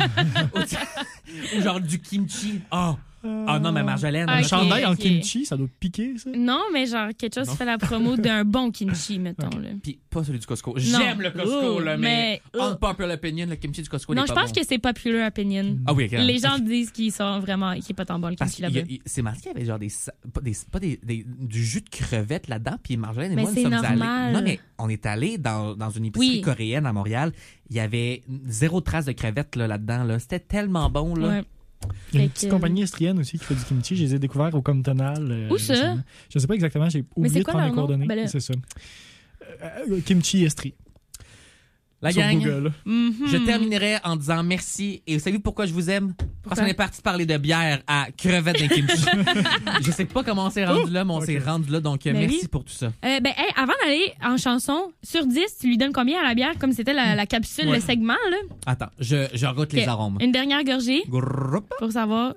Ou genre du kimchi? Ah non, mais Marjolaine... Ah, Un ok, chandail en ok. kimchi, ça doit piquer, ça? Non, mais genre quelque chose Non. qui fait la promo d'un bon kimchi, mettons. Là. Puis pas celui du Costco. Non. J'aime le Costco, Oh, là, mais mais- unpopular opinion, le kimchi du Costco Non, n'est je pas pense bon. que c'est popular opinion. Ah oui, ok. Les gens disent qu'ils sont vraiment, qu'il est pas tant bon le Parce kimchi qu'il y a- là-bas. c'est marqué qu'il y avait genre du jus de crevettes là-dedans, puis Marjolaine et Mais moi, nous c'est sommes allés. normal. Non, mais on est allés dans une épicerie Oui. coréenne à Montréal. Il y avait 0 trace de crevettes là-dedans. Là. C'était tellement bon. Là. Ouais. Il y a une Fait petite que- compagnie estrienne aussi qui fait du kimchi. Je les ai découverts au Comtonal. Où ça? récemment. Je sais pas exactement. J'ai Mais oublié c'est de quoi prendre les leur nom? coordonnées. Ben là- C'est ça. Kimchi Estrie. La Sur gang, Google. Mhm. je terminerai en disant merci. Et vous savez pourquoi je vous aime? Parce Pourquoi? qu'on est parti parler de bière à crevettes d'un kimchi. Je sais pas comment on s'est rendu là, mais on s'est rendu là. Donc, Ben merci oui. pour tout ça. Ben, hey, avant d'aller en chanson, sur 10, tu lui donnes combien à la bière, comme c'était la capsule, Ouais. le segment, là? Attends, je rote les Ok. arômes. Une dernière gorgée Group. pour savoir.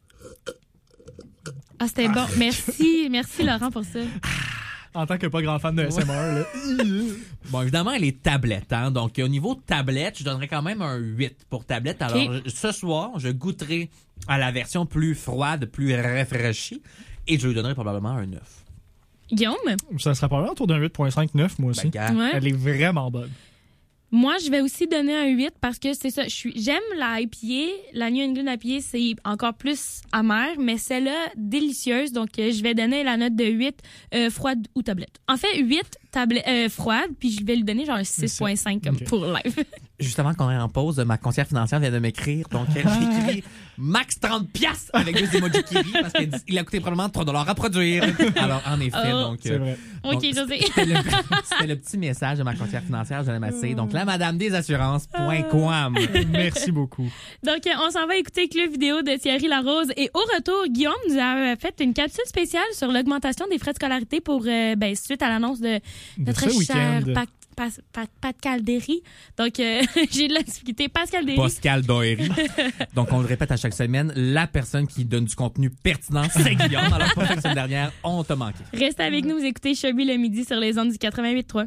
Ah, c'était bon. Merci Laurent pour ça. En tant que pas grand fan de SMR, là. Bon, évidemment, les tablettes. Hein? Donc, au niveau de tablette, je donnerais quand même un 8 pour tablette. Alors, ce soir, je goûterai à la version plus froide, plus rafraîchie. Et je lui donnerai probablement un 9. Guillaume? Ça sera probablement autour d'un 8.5-9, moi aussi. Ben, gars, Ouais. Elle est vraiment bonne. Moi, je vais aussi donner un 8 parce que c'est ça. J'aime la IPA. La New England IPA, c'est encore plus amer, mais celle-là, délicieuse. Donc, je vais donner la note de 8 froide ou tablette. En fait, 8 froide, puis je vais lui donner genre un 6.5 comme Ok. pour live. Juste avant qu'on aille en pause, ma conseillère financière vient de m'écrire. Donc, elle m'écrit max 30$ avec 2 emojis qui rient parce qu'il a coûté probablement 3$ à produire. Alors, en effet, Oh. donc... C'est vrai. OK, donc, je sais. C'était le petit message de ma conseillère financière, je l'aime assez. Donc, la madame des assurances.com. Merci beaucoup. Donc, on s'en va écouter le vidéo de Thierry Larose. Et au retour, Guillaume nous a fait une capsule spéciale sur l'augmentation des frais de scolarité pour, suite à l'annonce de notre ce cher week-end. Pascal Derry. Donc, j'ai de la difficulté. Pascal Derry. Pascal Doherty. Donc, on le répète à chaque semaine, la personne qui donne du contenu pertinent, c'est Guillaume. Alors, pour la semaine dernière, on t'a manqué. Restez avec nous, vous écoutez Chubby le midi sur les ondes du 88.3.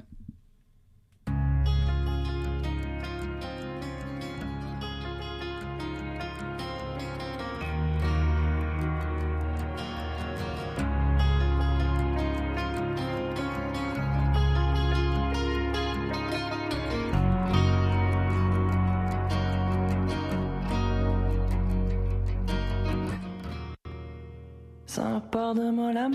Ça part de moi la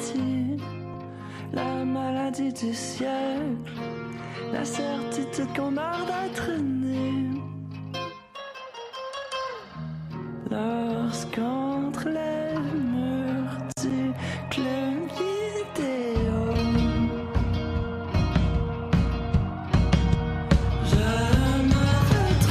maladie du siècle, la certitude qu'on a d'être né. Lorsqu'entre les murs du club vidéo, je me retrouve.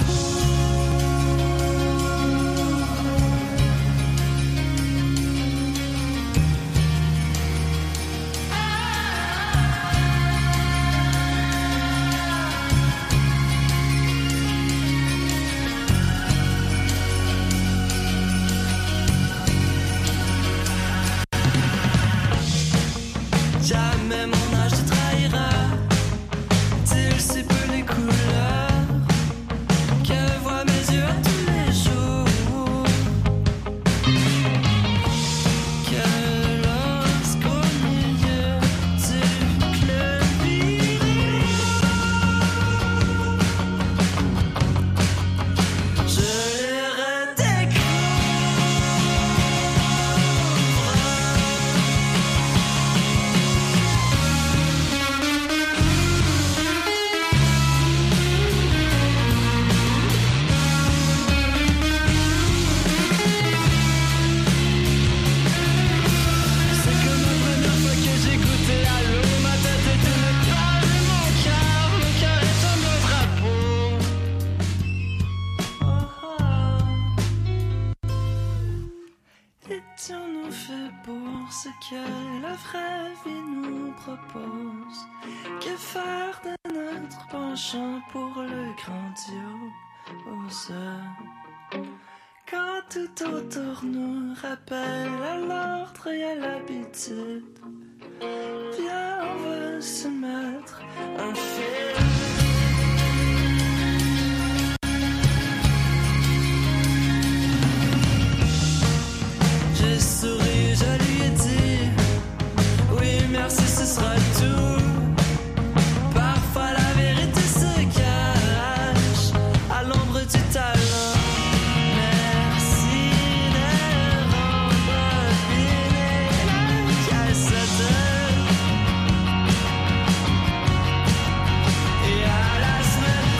ce que la vraie vie nous propose. Que faire de notre penchant pour le grandiose? Quand tout autour nous rappelle à l'ordre et à l'habitude, viens, on veut se mettre un film. J'ai souri, je lui ai dit oui, merci, ce sera tout. Parfois la vérité se cache à l'ombre du talent. Merci de rembobiner la cassette. Et à la semaine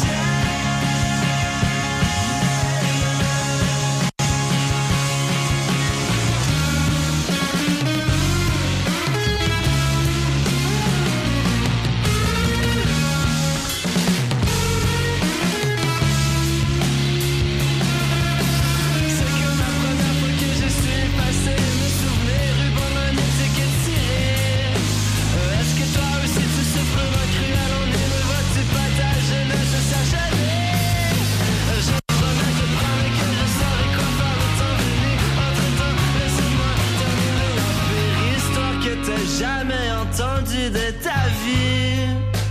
jamais entendu de ta vie.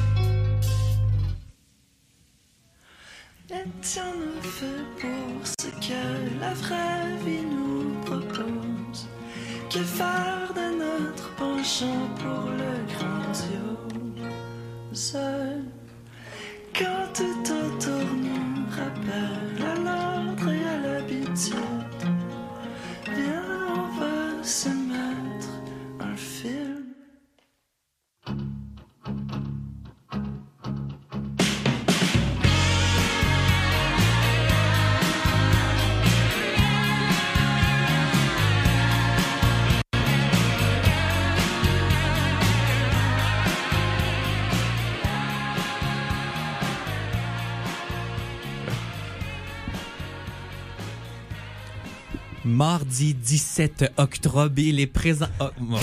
Étions-nous faits pour ce que la vraie vie nous propose. Que faire de notre penchant pour le grandiose? Quand tout autour nous rappelle à l'ordre et à l'habitude, viens, on va se mettre un film. Mardi 17 octobre, il est présent... Oh, bon.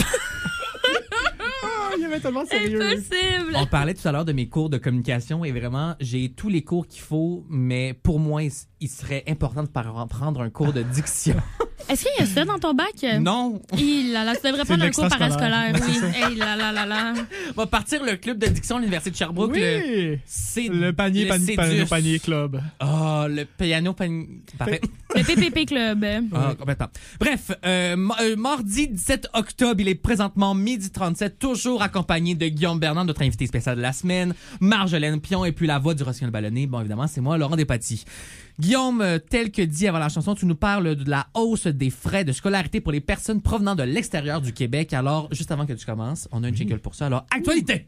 Il y avait tellement de sérieux. Impossible! On parlait tout à l'heure de mes cours de communication et vraiment, j'ai tous les cours qu'il faut, mais pour moi, il serait important de prendre un cours de diction. Est-ce qu'il y a ça dans ton bac? Non! Tu devrais prendre un cours parascolaire. Oui. Hey, là. On va partir le club de diction à l'Université de Sherbrooke. Oui! Le panier club. Ah, le piano panier... Parfait. Le PPP Club. Ah, complètement. Bref, mardi 17 octobre, il est présentement 12h37, toujours accompagné de Guillaume Bernard, notre invité spécial de la semaine, Marjolaine Pion et puis la voix du Rossignol ballonné. Bon, évidemment, c'est moi, Laurent Despatie. Guillaume, tel que dit avant la chanson, tu nous parles de la hausse des frais de scolarité pour les personnes provenant de l'extérieur du Québec. Alors, juste avant que tu commences, on a une jingle pour ça. Alors, actualité!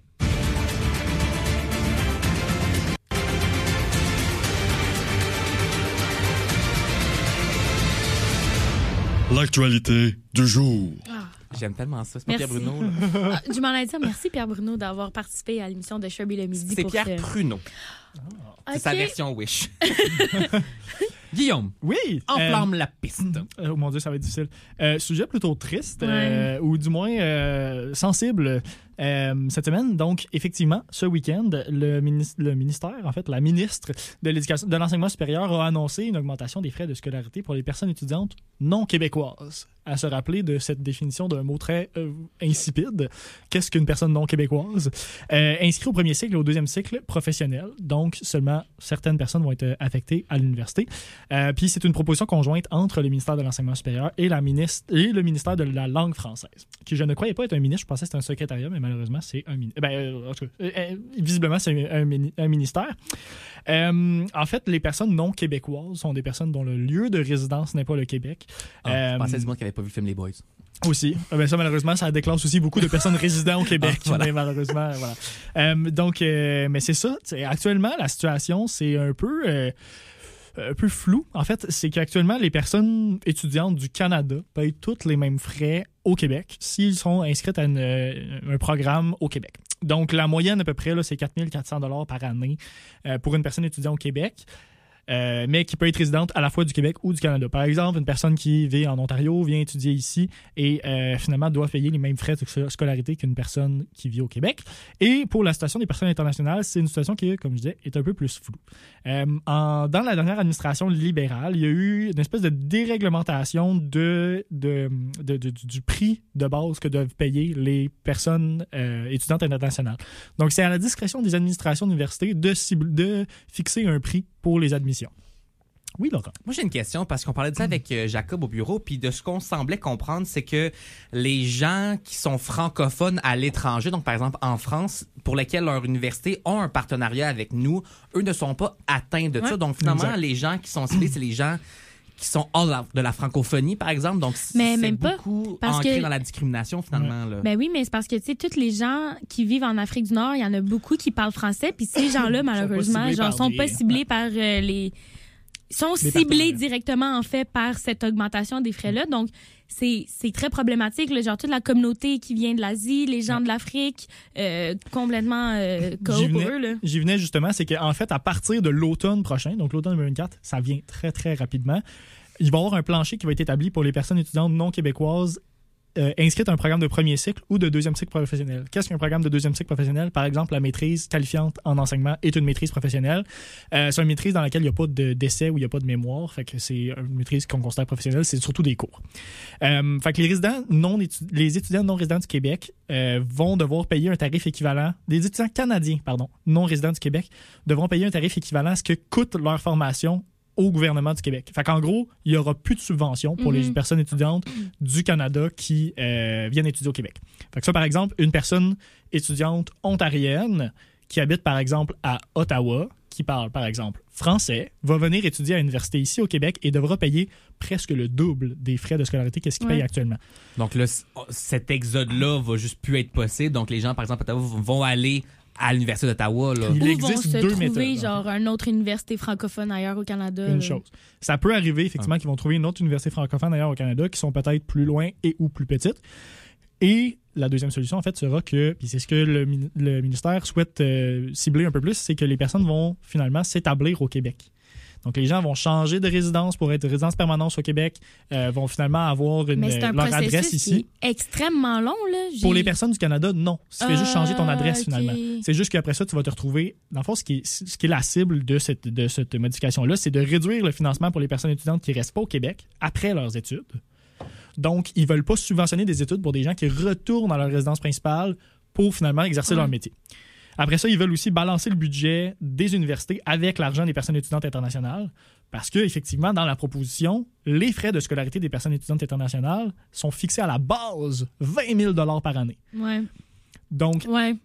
L'actualité du jour. J'aime tellement ça. C'est pas Merci. Pierre Bruno. Là. Je m'en ai dit merci Pierre Bruno d'avoir participé à l'émission de Sherby le midi. C'est pour Pierre ce... Pruneau. C'est sa Ok. version Wish. Guillaume, Oui! enflamme la piste. Oh mon Dieu, ça va être difficile. Sujet plutôt triste, Ouais. ou du moins sensible cette semaine. Donc, effectivement, ce week-end, le ministère, en fait, la ministre de l'Éducation, de l'Enseignement supérieur a annoncé une augmentation des frais de scolarité pour les personnes étudiantes non québécoises. À se rappeler de cette définition d'un mot très insipide. Qu'est-ce qu'une personne non québécoise? Inscrit au premier cycle et au deuxième cycle professionnel. Donc, seulement certaines personnes vont être affectées à l'université. Puis c'est une proposition conjointe entre le ministère de l'Enseignement supérieur et le ministère de la langue française, qui je ne croyais pas être un ministre, je pensais que c'était un secrétariat, mais malheureusement c'est un ministère. En tout cas, visiblement c'est un ministère. En fait, les personnes non québécoises sont des personnes dont le lieu de résidence n'est pas le Québec. Je pensais du monde qui n'avait pas vu le film Les Boys. Aussi. Ça, malheureusement, ça déclenche aussi beaucoup de personnes résidant au Québec. Voilà. Mais malheureusement, voilà. Mais c'est ça. Actuellement, la situation, c'est un peu flou. En fait, c'est qu'actuellement, les personnes étudiantes du Canada payent tous les mêmes frais au Québec s'ils sont inscrits à un programme au Québec. Donc, la moyenne, à peu près, là, c'est 4 400 $ par année pour une personne étudiante au Québec. mais qui peut être résidente à la fois du Québec ou du Canada. Par exemple, une personne qui vit en Ontario vient étudier ici et finalement doit payer les mêmes frais de scolarité qu'une personne qui vit au Québec. Et pour la situation des personnes internationales, c'est une situation qui, comme je disais, est un peu plus floue. Dans la dernière administration libérale, il y a eu une espèce de déréglementation du prix de base que doivent payer les personnes étudiantes internationales. Donc, c'est à la discrétion des administrations d'université de fixer un prix pour les admissions. Oui, Laurent. Moi, j'ai une question parce qu'on parlait de ça avec Jacob au bureau, puis de ce qu'on semblait comprendre, c'est que les gens qui sont francophones à l'étranger, donc par exemple en France, pour lesquels leur université ont un partenariat avec nous, eux ne sont pas atteints de ça. Donc finalement, exact. Les gens qui sont ciblés, c'est les gens qui sont hors de la francophonie, par exemple. Donc Mais c'est même pas, beaucoup parce ancré que- dans la discrimination, finalement. Là. Ben oui, mais c'est parce que, tu sais, tous les gens qui vivent en Afrique du Nord, il y en a beaucoup qui parlent français, puis ces gens-là, malheureusement, ciblés par sont les- pas ciblés par les... sont Les ciblés partenaires. directement, en fait, par cette augmentation des frais-là. Donc, c'est très problématique. Là, genre, toute la communauté qui vient de l'Asie, les gens de l'Afrique, complètement J'y pour venais- eux. Là. J'y venais justement, c'est qu'en fait, à partir de l'automne prochain, donc l'automne 2024, ça vient très, très rapidement, il va y avoir un plancher qui va être établi pour les personnes étudiantes non québécoises inscrites à un programme de premier cycle ou de deuxième cycle professionnel. Qu'est-ce qu'un programme de deuxième cycle professionnel? Par exemple, la maîtrise qualifiante en enseignement est une maîtrise professionnelle. C'est une maîtrise dans laquelle il n'y a pas d'essai ou il n'y a pas de mémoire. Fait que c'est une maîtrise qu'on considère professionnelle, c'est surtout des cours. Fait que les étudiants non résidents du Québec vont devoir payer un tarif équivalent. Les étudiants canadiens, non résidents du Québec, devront payer un tarif équivalent à ce que coûte leur formation au gouvernement du Québec. Fait qu'en gros, il n'y aura plus de subventions pour les personnes étudiantes du Canada qui viennent étudier au Québec. Fait que ça, par exemple, une personne étudiante ontarienne qui habite, par exemple, à Ottawa, qui parle, par exemple, français, va venir étudier à l'université ici au Québec et devra payer presque le double des frais de scolarité qu'est-ce qu'il paye actuellement. Donc là, cet exode-là va juste plus être possible. Donc les gens, par exemple, à Ottawa, vont aller à l'Université d'Ottawa. Là. Il Ou existe vont se deux trouver, méthodes, genre, une autre université francophone ailleurs au Canada. Une là. chose. Ça peut arriver, effectivement, qu'ils vont trouver une autre université francophone ailleurs au Canada qui sont peut-être plus loin et ou plus petites. Et la deuxième solution, en fait, sera que, puis c'est ce que le ministère souhaite cibler un peu plus, c'est que les personnes vont finalement s'établir au Québec. Donc, les gens vont changer de résidence pour être résidence permanente au Québec, vont finalement avoir Mais c'est un leur adresse processus ici. qui est extrêmement long. Là. Pour les personnes du Canada, non. Tu fais juste changer ton adresse, ok. finalement. C'est juste qu'après ça, tu vas te retrouver... Dans le fond, ce qui est la cible de cette modification-là, c'est de réduire le financement pour les personnes étudiantes qui ne restent pas au Québec après leurs études. Donc, ils ne veulent pas subventionner des études pour des gens qui retournent dans leur résidence principale pour finalement exercer leur métier. Après ça, ils veulent aussi balancer le budget des universités avec l'argent des personnes étudiantes internationales parce que, effectivement, dans la proposition, les frais de scolarité des personnes étudiantes internationales sont fixés à la base 20 000 $ par année. Ouais. Donc, Ouais.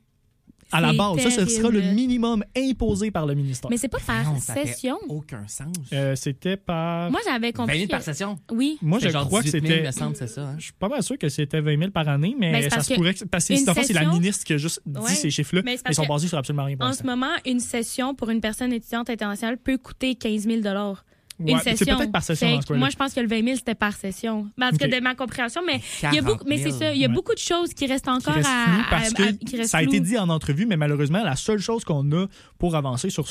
à la C'est base, ça, ce sera le terrible. minimum imposé par le ministère. Mais c'est pas par Non, ça fait session. aucun sens. C'était par... Moi, j'avais 20 compris. 000 par que- session. Oui. Moi, je C'est genre crois que 18 000, c'était... il me semble, c'est ça. Hein? Je suis pas mal sûr que c'était 20 000 par année, mais Ben, c'est ça parce se pourrait... Parce que une c'est la session- ministre qui a juste dit Ouais. ces chiffres-là, Mais mais c'est parce ils sont que basés sur absolument rien pour En ce l'instant. moment, une session pour une personne étudiante internationale peut coûter 15 000 Ouais, une c'est session. peut-être par session Fait dans que ce coin-là. moi, je pense que le 20 000, c'était par session. Parce que Ok. de ma compréhension, mais il y a 40 beaucoup, mais c'est 000. ça, il y a Ouais. beaucoup de choses qui restent Qui encore reste à, flou parce que qui restent ça a été floues. dit en entrevue, mais malheureusement, la seule chose qu'on a pour avancer sur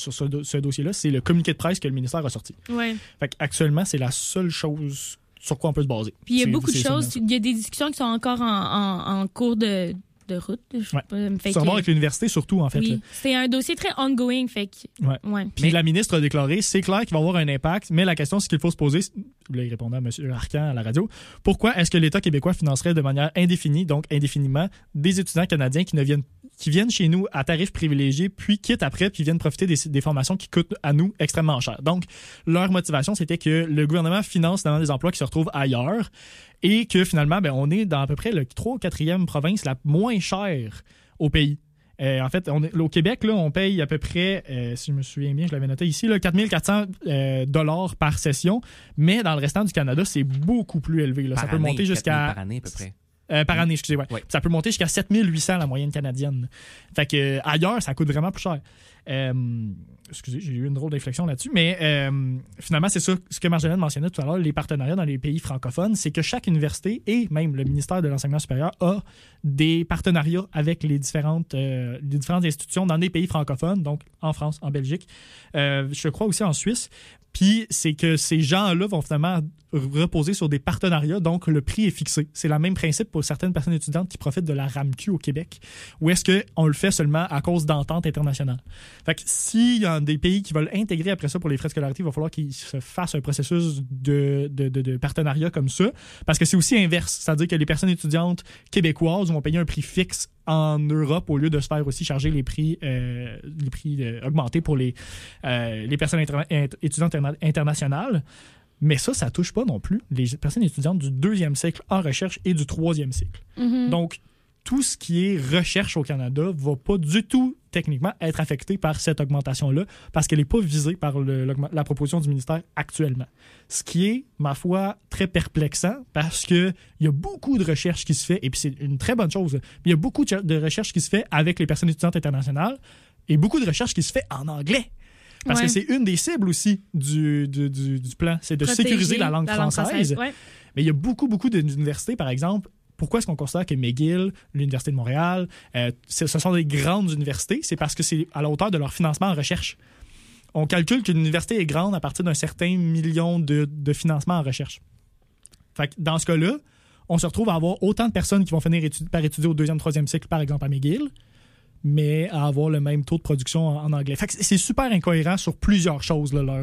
ce dossier-là, c'est le communiqué de presse que le ministère a sorti. Ouais. Fait qu'actuellement, c'est la seule chose sur quoi on peut se baser. Puis il y a C'est- beaucoup de c'est choses, seulement il y a des discussions qui sont encore en cours de route. Je sais Ouais. pas, ça. fait Sur que- voir avec l'université, surtout, en fait. là. oui, c'est un dossier très ongoing, fait que, Ouais. ouais. Puis Mais- la ministre a déclaré, c'est clair qu'il va y avoir un impact, mais la question, c'est qu'il faut se poser, là, il répondait à M. Arcan à la radio, pourquoi est-ce que l'État québécois financerait de manière indéfinie, donc indéfiniment, des étudiants canadiens qui viennent chez nous à tarif privilégié, puis quittent après, puis viennent profiter des formations qui coûtent à nous extrêmement cher. Donc, leur motivation, c'était que le gouvernement finance finalement des emplois qui se retrouvent ailleurs et que finalement, ben, on est dans à peu près le 3 ou 4e province la moins chère au pays. En fait, au Québec, là, on paye à peu près, si je me souviens bien, je l'avais noté ici, là, 4 400 $ par session, mais dans le restant du Canada, c'est beaucoup plus élevé. Là. Ça peut monter jusqu'à... Par année, à peu près. par année, excusez, ouais. Ouais. Ça peut monter jusqu'à 7 800 la moyenne canadienne. Fait que ailleurs, ça coûte vraiment plus cher. excusez, j'ai eu une drôle d'inflexion là-dessus, mais finalement, c'est ça, ce que Marjolaine mentionnait tout à l'heure, les partenariats dans les pays francophones, c'est que chaque université et même le ministère de l'Enseignement supérieur a des partenariats avec les différentes institutions dans des pays francophones, donc en France, en Belgique, je crois aussi en Suisse. Puis c'est que ces gens-là vont finalement reposer sur des partenariats, donc le prix est fixé. C'est le même principe pour certaines personnes étudiantes qui profitent de la RAMQ au Québec, où est-ce qu'on le fait seulement à cause d'ententes internationales. Fait que s'il y a des pays qui veulent intégrer après ça pour les frais de scolarité, il va falloir qu'ils se fassent un processus de partenariat comme ça, parce que c'est aussi inverse, c'est-à-dire que les personnes étudiantes québécoises vont payer un prix fixe en Europe au lieu de se faire aussi charger les prix augmentés pour les personnes étudiantes internationales. Mais ça touche pas non plus les personnes étudiantes du 2e cycle en recherche et du 3e cycle. Mm-hmm. Donc, tout ce qui est recherche au Canada va pas du tout, techniquement, être affecté par cette augmentation-là parce qu'elle n'est pas visée par la proposition du ministère actuellement. Ce qui est, ma foi, très perplexant parce qu'il y a beaucoup de recherche qui se fait, et puis c'est une très bonne chose, mais il y a beaucoup de recherche qui se fait avec les personnes étudiantes internationales et beaucoup de recherche qui se fait en anglais. Parce que c'est une des cibles aussi du plan, c'est de sécuriser la langue française. Ouais. Mais il y a beaucoup d'universités, par exemple. Pourquoi est-ce qu'on considère que McGill, l'Université de Montréal, ce sont des grandes universités? C'est parce que c'est à la hauteur de leur financement en recherche. On calcule qu'une université est grande à partir d'un certain million de financement en recherche. Fait que dans ce cas-là, on se retrouve à avoir autant de personnes qui vont finir par étudier au 2e, 3e cycle, par exemple à McGill, mais à avoir le même taux de production en anglais. Fait que c'est super incohérent sur plusieurs choses, là,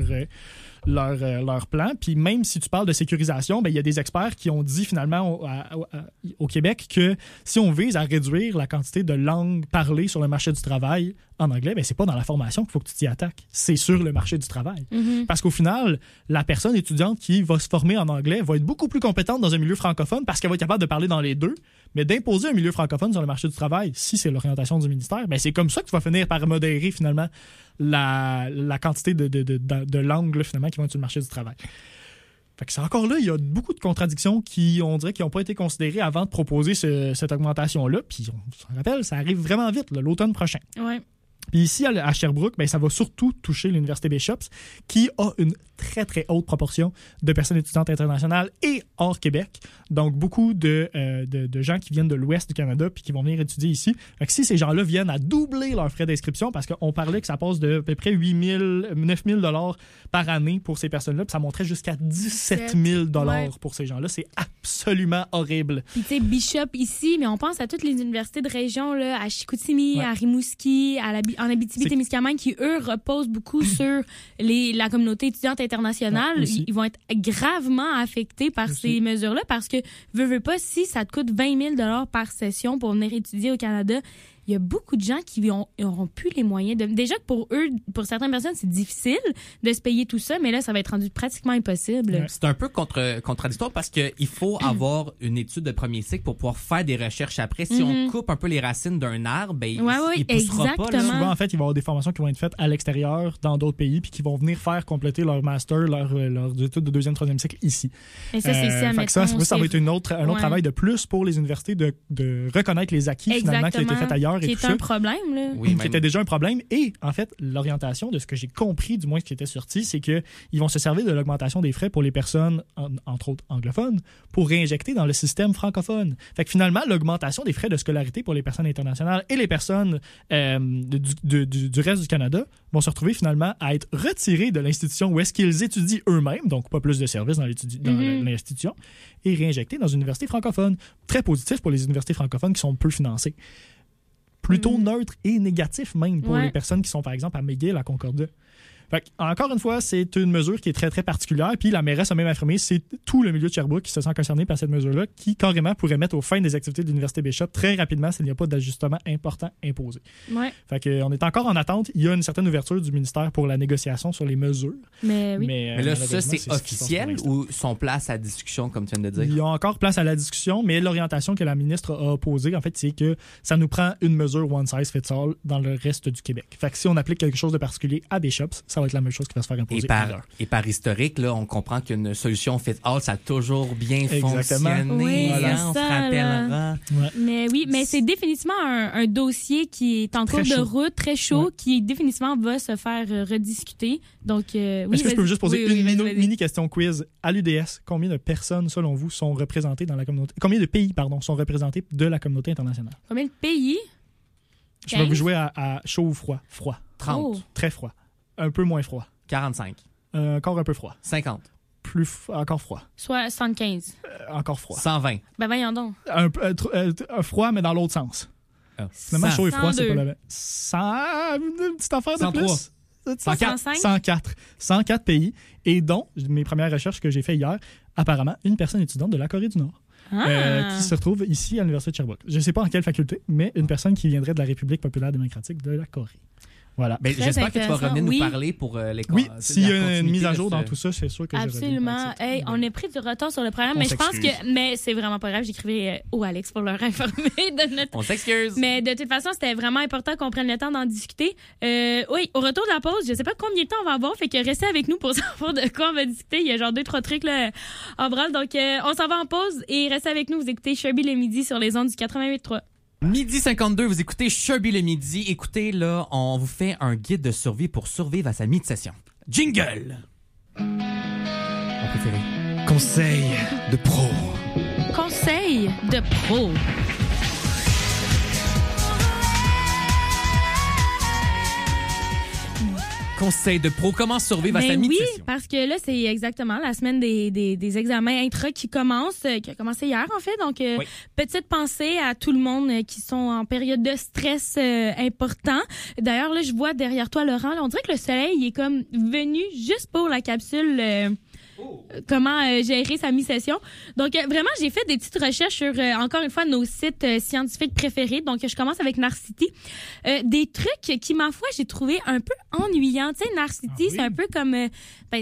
leur plan. Puis même si tu parles de sécurisation, ben, il y a des experts qui ont dit finalement au Québec que si on vise à réduire la quantité de langues parlées sur le marché du travail en anglais, ben, c'est pas dans la formation qu'il faut que tu t'y attaques. C'est sur le marché du travail. Mm-hmm. Parce qu'au final, la personne étudiante qui va se former en anglais va être beaucoup plus compétente dans un milieu francophone parce qu'elle va être capable de parler dans les deux. Mais d'imposer un milieu francophone sur le marché du travail, si c'est l'orientation du ministère, ben c'est comme ça que tu vas finir par modérer finalement la quantité de langues là, finalement qui vont être sur le marché du travail. Fait que c'est encore là, il y a beaucoup de contradictions qui, on dirait, qui n'ont pas été considérées avant de proposer cette augmentation-là. Puis on se rappelle, ça arrive vraiment vite, là, l'automne prochain. Ouais. Puis ici, à Sherbrooke, ben, ça va surtout toucher l'Université Bishops, qui a une très, très haute proportion de personnes étudiantes internationales et hors Québec. Donc, beaucoup de gens qui viennent de l'ouest du Canada puis qui vont venir étudier ici. Fait que si ces gens-là viennent à doubler leurs frais d'inscription, parce qu'on parlait que ça passe de à peu près 9 000 $ par année pour ces personnes-là, puis ça monterait jusqu'à 17 000 $ pour ces gens-là. C'est absolument horrible. Puis, tu sais, Bishop ici, mais on pense à toutes les universités de région, là, à Chicoutimi, à Rimouski, en Abitibi-Témiscamingue, qui, eux, reposent beaucoup sur la communauté étudiante internationale. Ouais, ils vont être gravement affectés par ces mesures-là parce que, veux pas, si ça te coûte 20 000 $ par session pour venir étudier au Canada, il y a beaucoup de gens qui n'auront plus les moyens de... Déjà que pour eux, pour certaines personnes, c'est difficile de se payer tout ça, mais là, ça va être rendu pratiquement impossible. Ouais. C'est un peu contradictoire parce qu'il faut avoir une étude de premier cycle pour pouvoir faire des recherches après. Si on coupe un peu les racines d'un arbre, ben, il poussera pas. Là. Souvent, en fait, il va y avoir des formations qui vont être faites à l'extérieur, dans d'autres pays, puis qui vont venir faire compléter leur master, leur étude de 2e, 3e cycle ici. Et ça, c'est ça va être un autre travail de plus pour les universités de reconnaître les acquis finalement qui ont été faits ailleurs. Qui est un problème, là. Oui, qui était déjà un problème. Et, en fait, l'orientation, de ce que j'ai compris, du moins ce qui était sorti, c'est qu'ils vont se servir de l'augmentation des frais pour les personnes, entre autres anglophones, pour réinjecter dans le système francophone. Fait que finalement, l'augmentation des frais de scolarité pour les personnes internationales et les personnes du reste du Canada vont se retrouver finalement à être retirés de l'institution où est-ce qu'ils étudient eux-mêmes, donc pas plus de services dans l'institution, et réinjectés dans une université francophone. Très positif pour les universités francophones qui sont peu financées. Plutôt neutre et négatif même pour les personnes qui sont, par exemple, à McGill, à Concordia. Fait encore une fois, c'est une mesure qui est très, très particulière. Puis la mairesse a même affirmé que c'est tout le milieu de Sherbrooke qui se sent concerné par cette mesure-là, qui carrément pourrait mettre aux fins des activités de l'Université Bishop très rapidement s'il n'y a pas d'ajustement important imposé. Ouais. Fait qu'on est encore en attente. Il y a une certaine ouverture du ministère pour la négociation sur les mesures. Mais oui. Mais là, ça, c'est officiel ou sont place à discussion, comme tu viens de dire? Il y a encore place à la discussion, mais l'orientation que la ministre a opposée, en fait, c'est que ça nous prend une mesure one size fits all dans le reste du Québec. Fait que si on applique quelque chose de particulier à Bishops, ça ça va être la même chose qui va se faire imposer. Et par historique, là, on comprend qu'une solution fit-all, ça a toujours bien fonctionné. Oui, voilà, on se rappellera. Ouais. Mais oui, mais c'est définitivement un dossier qui est en cours de route, très chaud, qui définitivement va se faire rediscuter. Donc, oui. Est-ce que je peux juste poser une vas-y. mini question quiz à l'UDS? Combien de personnes, selon vous, sont représentées dans la communauté? Combien de pays, sont représentés de la communauté internationale? Combien de pays? Je vais vous jouer à chaud ou froid. Froid. 30. Oh. Très froid. Un peu moins froid. 45. Encore un peu froid. 50. Encore froid. 75. Encore froid. 120. Ben voyons donc. Un froid, mais dans l'autre sens. Finalement, 100. chaud et froid, c'est 102. pas la même. 100, une petite affaire de 103. plus. 105. 104 pays. Et dont, mes premières recherches que j'ai fait hier, apparemment, une personne étudiante de la Corée du Nord. Qui se retrouve ici à l'Université de Sherbrooke. Je ne sais pas en quelle faculté, mais une personne qui viendrait de la République populaire démocratique de la Corée. Voilà. Ben, Très j'espère que tu vas intéressant. revenir Oui. nous parler pour les Oui, la s'il y a une continuité mise à de jour ce- dans tout ça, c'est sûr que je Absolument. reviens avec Hey, ça. on a pris du retard sur le programme, On mais je pense s'excuse. que. Mais c'est vraiment pas grave, j'écrivais au Alex pour leur informer de notre. On s'excuse. Mais de toute façon, c'était vraiment important qu'on prenne le temps d'en discuter. Oui, au retour de la pause, je sais pas combien de temps on va avoir, fait que restez avec nous pour savoir de quoi on va discuter. Il y a genre 2-3 trucs là, en branle. Donc, on s'en va en pause et restez avec nous. Vous écoutez Sherby le midi sur les ondes du 88.3. Midi 52, vous écoutez Sherby le midi. Écoutez, là, on vous fait un guide de survie pour survivre à sa mi-session. Jingle! Mon préféré. Conseil de pro. Conseil de pro. Conseil de pro, comment survivre à sa Ben oui, mi-session? parce que là, c'est exactement la semaine des examens intra qui commence, qui a commencé hier, en fait. Donc, Oui. petite pensée à tout le monde qui sont en période de stress important. D'ailleurs, là, je vois derrière toi, Laurent, là, on dirait que le soleil il est comme venu juste pour la capsule comment gérer sa mi-session. Donc, vraiment, j'ai fait des petites recherches sur, encore une fois, nos sites scientifiques préférés. Donc, je commence avec Narcity. Des trucs qui, ma foi, j'ai trouvé un peu ennuyants. Tu sais, Narcity, oui? c'est un peu comme... ben,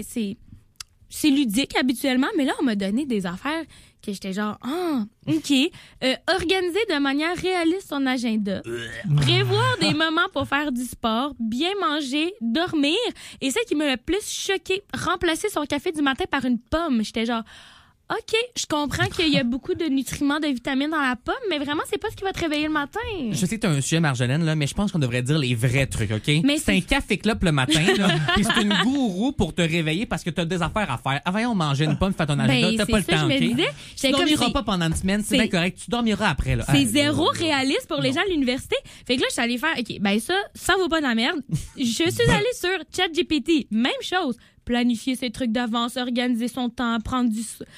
c'est ludique habituellement, mais là, on m'a donné des affaires que j'étais genre, OK. Organiser de manière réaliste son agenda. Prévoir des moments pour faire du sport, bien manger, dormir. Et celle qui m'a le plus choqué, remplacer son café du matin par une pomme. J'étais genre, OK, je comprends qu'il y a beaucoup de nutriments, de vitamines dans la pomme, mais vraiment, c'est pas ce qui va te réveiller le matin. Je sais que t'as un sujet, Marjolaine, là, mais je pense qu'on devrait dire les vrais trucs, OK? Mais c'est un café clope le matin, là, pis c'est une gourou pour te réveiller parce que t'as des affaires à faire. Ah, voyons, manger une pomme, faire ton agenda, t'as c'est pas le ça, temps, je me OK? disais. Tu J'étais comme, dormiras c'est- pas pendant une semaine, c'est c'est- bien correct. Tu dormiras après, là. C'est Ah, zéro là, réaliste pour les gens à l'université. Fait que là, je suis allée faire, OK, ben ça vaut pas de la merde. Je suis allée sur ChatGPT. Même chose. Planifier ses trucs d'avance, organiser son temps, prendre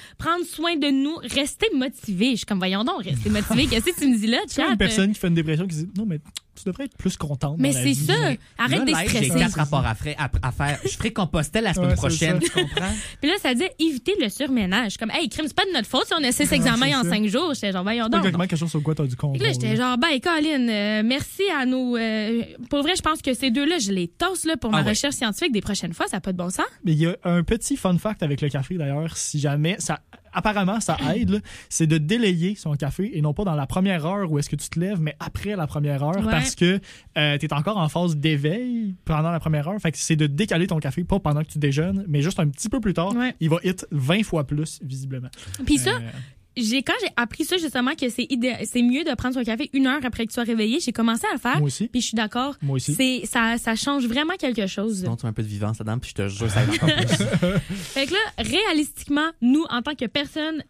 soin de nous, rester motivé. Je suis comme, voyons donc, rester motivé. Qu'est-ce que tu me dis là, C'est chat? une personne qui fait une dépression qui dit non, mais tu devrais être plus contente. Mais dans la c'est vie. ça. Arrête Là, d'être live, j'ai stressé. 4 rapports à faire. Je ferai compostel la semaine Ouais, prochaine, c'est tu comprends? Puis là, ça dit éviter le surménage. Comme, hey, crime, c'est pas de notre faute si on a 6 examens c'est en ça. 5 jours. J'étais genre, voyons C'est pas donc. exactement quelque chose sur quoi tu as du Puis contrôle. là, j'étais genre, ben, Colin, merci à nos. Pour vrai, je pense que ces deux-là, je les tosse là, pour ma ouais. recherche scientifique des prochaines fois. Ça n'a pas de bon sens. Mais il y a un petit fun fact avec le café, d'ailleurs, si jamais ça... Apparemment, ça aide, là, c'est de délayer son café et non pas dans la première heure où est-ce que tu te lèves, mais après la première heure Ouais. parce que tu es encore en phase d'éveil pendant la première heure. Fait que c'est de décaler ton café, pas pendant que tu déjeunes, mais juste un petit peu plus tard. Ouais. Il va hit 20 fois plus, visiblement. Puis ça, Euh, quand j'ai appris ça, justement, que c'est mieux de prendre son café 1 heure après que tu sois réveillé, j'ai commencé à le faire. Moi aussi. Puis je suis d'accord. Moi aussi. Ça change vraiment quelque chose. Sinon, tu as un peu de vivance là-dedans, puis je te jure, ça aide encore plus. Fait que là, réalistiquement, nous, en tant que personne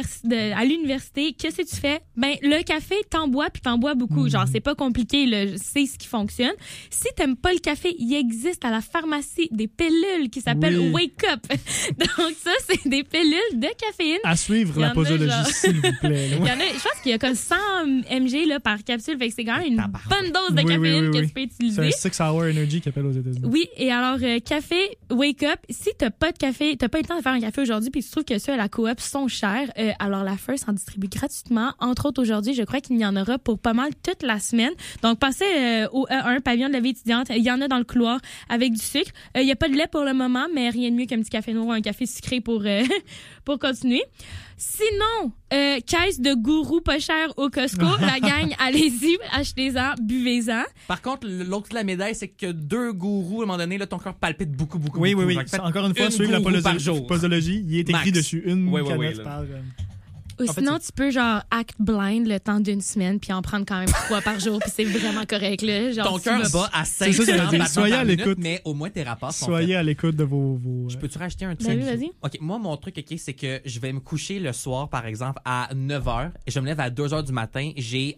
à l'université, qu'est-ce que tu fais? Ben, le café, t'en bois, puis t'en bois beaucoup. Genre, c'est pas compliqué, là, c'est ce qui fonctionne. Si t'aimes pas le café, il existe à la pharmacie des pilules qui s'appellent Oui. Wake Up. Donc ça, c'est des pilules de caféine. À suivre Il y la en a, posologie, genre. s'il vous plaît. là. Il y en a, je pense qu'il y a comme 100 mg là, par capsule. Fait que c'est quand même une Tabarouette. bonne dose de Oui, caféine oui, que oui. tu peux C'est utiliser. un 6-hour energy qui appelle aux États-Unis. Oui, et alors, café, Wake Up, si t'as pas de café, t'as pas eu le temps de faire un café aujourd'hui, puis tu trouves que ceux à la coop sont chers, alors la First en distribue gratuitement. Entre autres, aujourd'hui, je crois qu'il y en aura pour pas mal toute la semaine. Donc, passez au E1, pavillon de la vie étudiante. Il y en a dans le couloir avec du sucre. Il y a pas de lait pour le moment, mais rien de mieux qu'un petit café noir ou un café sucré pour continuer. Sinon, sinon, caisse de gourou pas cher au Costco. La gang, allez-y, achetez-en, buvez-en. Par contre, l'autre de la médaille, c'est que 2 gourous, à un moment donné, là, ton cœur palpite beaucoup. Oui. Donc, faites Encore une fois, une suivre la gourou par jour. posologie. Il est écrit Max. dessus une Oui, canette là. par... Ou En fait, sinon, tu peux genre act blind le temps d'une semaine puis en prendre quand même 3 par jour puis c'est vraiment correct là. Genre, ton tu cœur vas- bat à C'est ça, 500 j'allais dire. battements Soyez par à minute, l'écoute. mais au moins tes rapports sont Soyez faits. à l'écoute de vos... Je peux-tu rajouter un truc? Ben oui, vas-y. OK, moi, mon truc, OK, c'est que je vais me coucher le soir, par exemple, à 9h et je me lève à 2h du matin. J'ai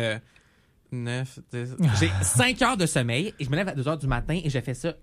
5 heures de sommeil et je me lève à 2h du matin et j'ai fait ça...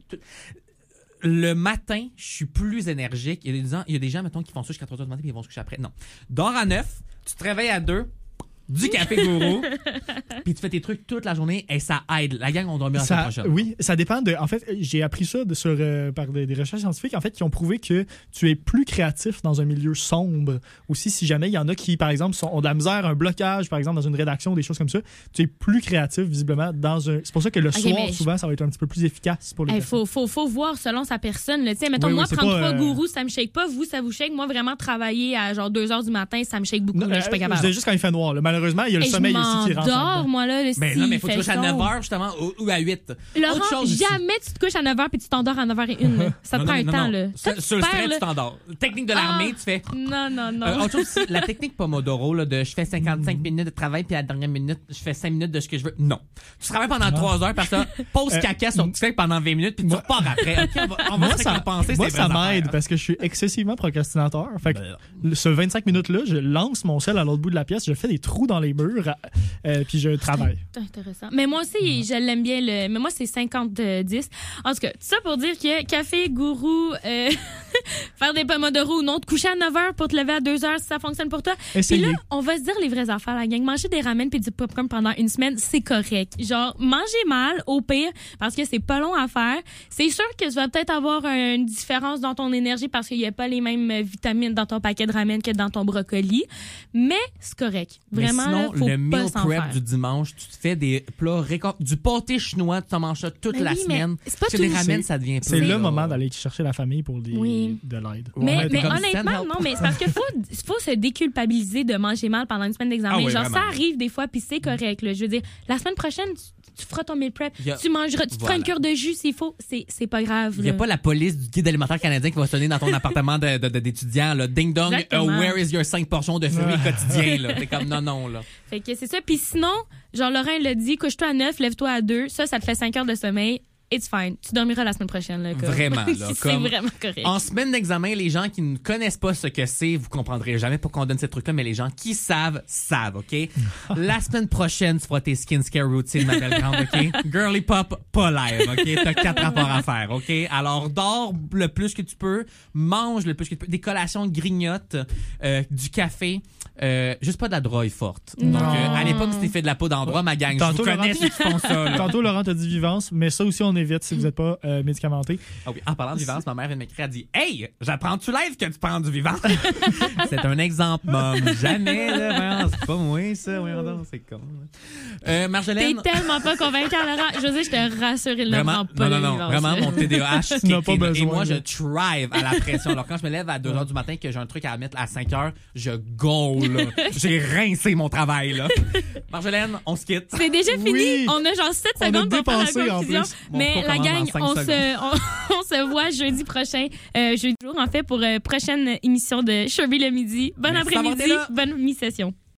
Le matin, je suis plus énergique. Il y a des gens, mettons, qui font ça jusqu'à 3h du matin puis ils vont se coucher après. Non. Dors à 9, tu te réveilles à 2, du café gourou, puis tu fais tes trucs toute la journée et ça aide. La gang, on dormira la semaine prochaine. Oui, ça dépend de... En fait, j'ai appris ça par des recherches scientifiques, en fait, qui ont prouvé que tu es plus créatif dans un milieu sombre. Aussi, si jamais il y en a qui, par exemple, ont de la misère, un blocage, par exemple, dans une rédaction, des choses comme ça, tu es plus créatif, visiblement, dans un... C'est pour ça que le soir, mais souvent, ça va être un petit peu plus efficace pour les personnes. Faut voir selon sa personne. Là. Mettons, Oui, moi, c'est prendre pas, 3 gourous, ça me shake pas. Vous, ça vous shake. Moi, vraiment, travailler à genre 2h du matin, ça me shake beaucoup. Non, Là, je suis pas je capable. disais juste quand il fait noir. Là. Malheureusement, il y a le Et sommeil je aussi qui rentre. m'endors, moi, là. Ben non, mais faut que tu te couches à 9h, justement, ou à 8. Laurent, Autre chose aussi. jamais tu te couches à 9h puis tu t'endors à 9h01. Là. Ça te Non, prend un non, temps, non. là. Sur, Ça, sur le tu perds, stress, là. tu t'endors. Technique de l'armée, tu fais... Non. Autre chose aussi, la technique Pomodoro, là, de je fais 55 minutes de travail, puis à la dernière minute, je fais 5 minutes de ce que je veux. Non. Tu travailles pendant 3 heures, parce que pause caca sur TikTok pendant 20 minutes, puis tu repars après. OK, on va se récompenser. Moi, ces ça vraies m'aide affaires. parce que je suis excessivement procrastinateur. Fait que ce 25 minutes-là, je lance mon sel à l'autre bout de la pièce, je fais des trous dans les murs, puis je travaille. C'est intéressant. Mais moi aussi, je l'aime bien. Mais moi, c'est 50-10. En tout cas, tout ça pour dire que café, gourou, faire des pomodoro ou non, te coucher à 9h pour te lever à 2h si ça fonctionne pour toi. Puis Essayez. là, on va se dire les vraies affaires, la gang. Manger des ramen puis du popcorn pendant une semaine, c'est correct. Genre, manger mal, au pire, parce que c'est pas long à faire. C'est sûr que tu vas peut-être avoir une différence dans ton énergie parce qu'il y a pas les mêmes vitamines dans ton paquet de ramen que dans ton brocoli. Mais c'est correct. Vraiment, mais sinon, là, faut le pas meal s'en prep faire. du dimanche, tu te fais des plats du pâté chinois, tu t'en manges ça toute Ben la oui, mais semaine. c'est pas Parce que tout. les ramen, ça devient C'est plat, le là. moment d'aller chercher la famille pour Oui. de l'aide. Mais comme honnêtement, stand-help. non, mais c'est parce qu'il faut se déculpabiliser de manger mal pendant une semaine d'examen. Ah oui, genre, vraiment. ça arrive des fois, puis c'est correct. Là. Je veux dire, la semaine prochaine, tu feras ton meal prep, Il y a- tu mangeras, tu te feras une cure de jus s'il faut. C'est pas grave. Il n'y a là. pas la police du guide alimentaire canadien qui va sonner dans ton appartement d'étudiant. Là. Ding dong, Exactement. where is your 5 portions de fruits quotidiens? Là. T'es comme non, là. Fait que c'est ça. Puis sinon, genre, Laurent l'a dit, couche-toi à 9, lève-toi à 2. Ça te fait 5 heures de sommeil. It's fine. Tu dormiras la semaine prochaine. Là, comme. Vraiment, là, c'est comme- vraiment correct. En semaine d'examen, les gens qui ne connaissent pas ce que c'est, vous comprendrez jamais pourquoi on donne ces trucs-là, mais les gens qui savent, OK? La semaine prochaine, tu feras tes skincare routines, ma belle grande, OK? Girly pop, pas live, OK? T'as 4 rapports à faire, OK? Alors, dors le plus que tu peux, mange le plus que tu peux, des collations grignotes, du café, juste pas de la drogue forte. Donc, à l'époque, si t'es fait de la peau d'endroit, ma gang, je vous connais Laurent- ceux qui font ça, là. Tantôt, Laurent t'a dit vivance, mais ça aussi, on évite si vous n'êtes pas médicamenté. Ah oui, en parlant de vivance, ma mère vient de m'écrire, elle dit « Hey, j'apprends-tu live que tu prends du vivant? » C'est un exemple, mom. Jamais, là. Voyons, c'est pas moi, ça. Voyons donc, c'est con. T'es Marjolaine. tellement pas convaincant, Laurent. Je veux dire, je te rassure, il ne Vraiment, prend pas non, le non, vivant, vraiment, ça. mon TDAH, Tu n'as pas kick in. besoin, Et moi, je là. thrive à la pression. Alors, quand je me lève à 2h du matin, que j'ai un truc à mettre à 5h, je go, là. J'ai rincé mon travail, là. Marjolaine, on se quitte. C'est déjà fini. Oui. On a genre 7 On a secondes pour faire dépensé, la en conclusion. plus. Mon Mais cours la commence gang, dans 5 on se voit jeudi prochain. Jeudi jour, en fait, pour prochaine émission de Sherby le midi. Bon Merci d'avoir après-midi. été là. Bonne mi-session.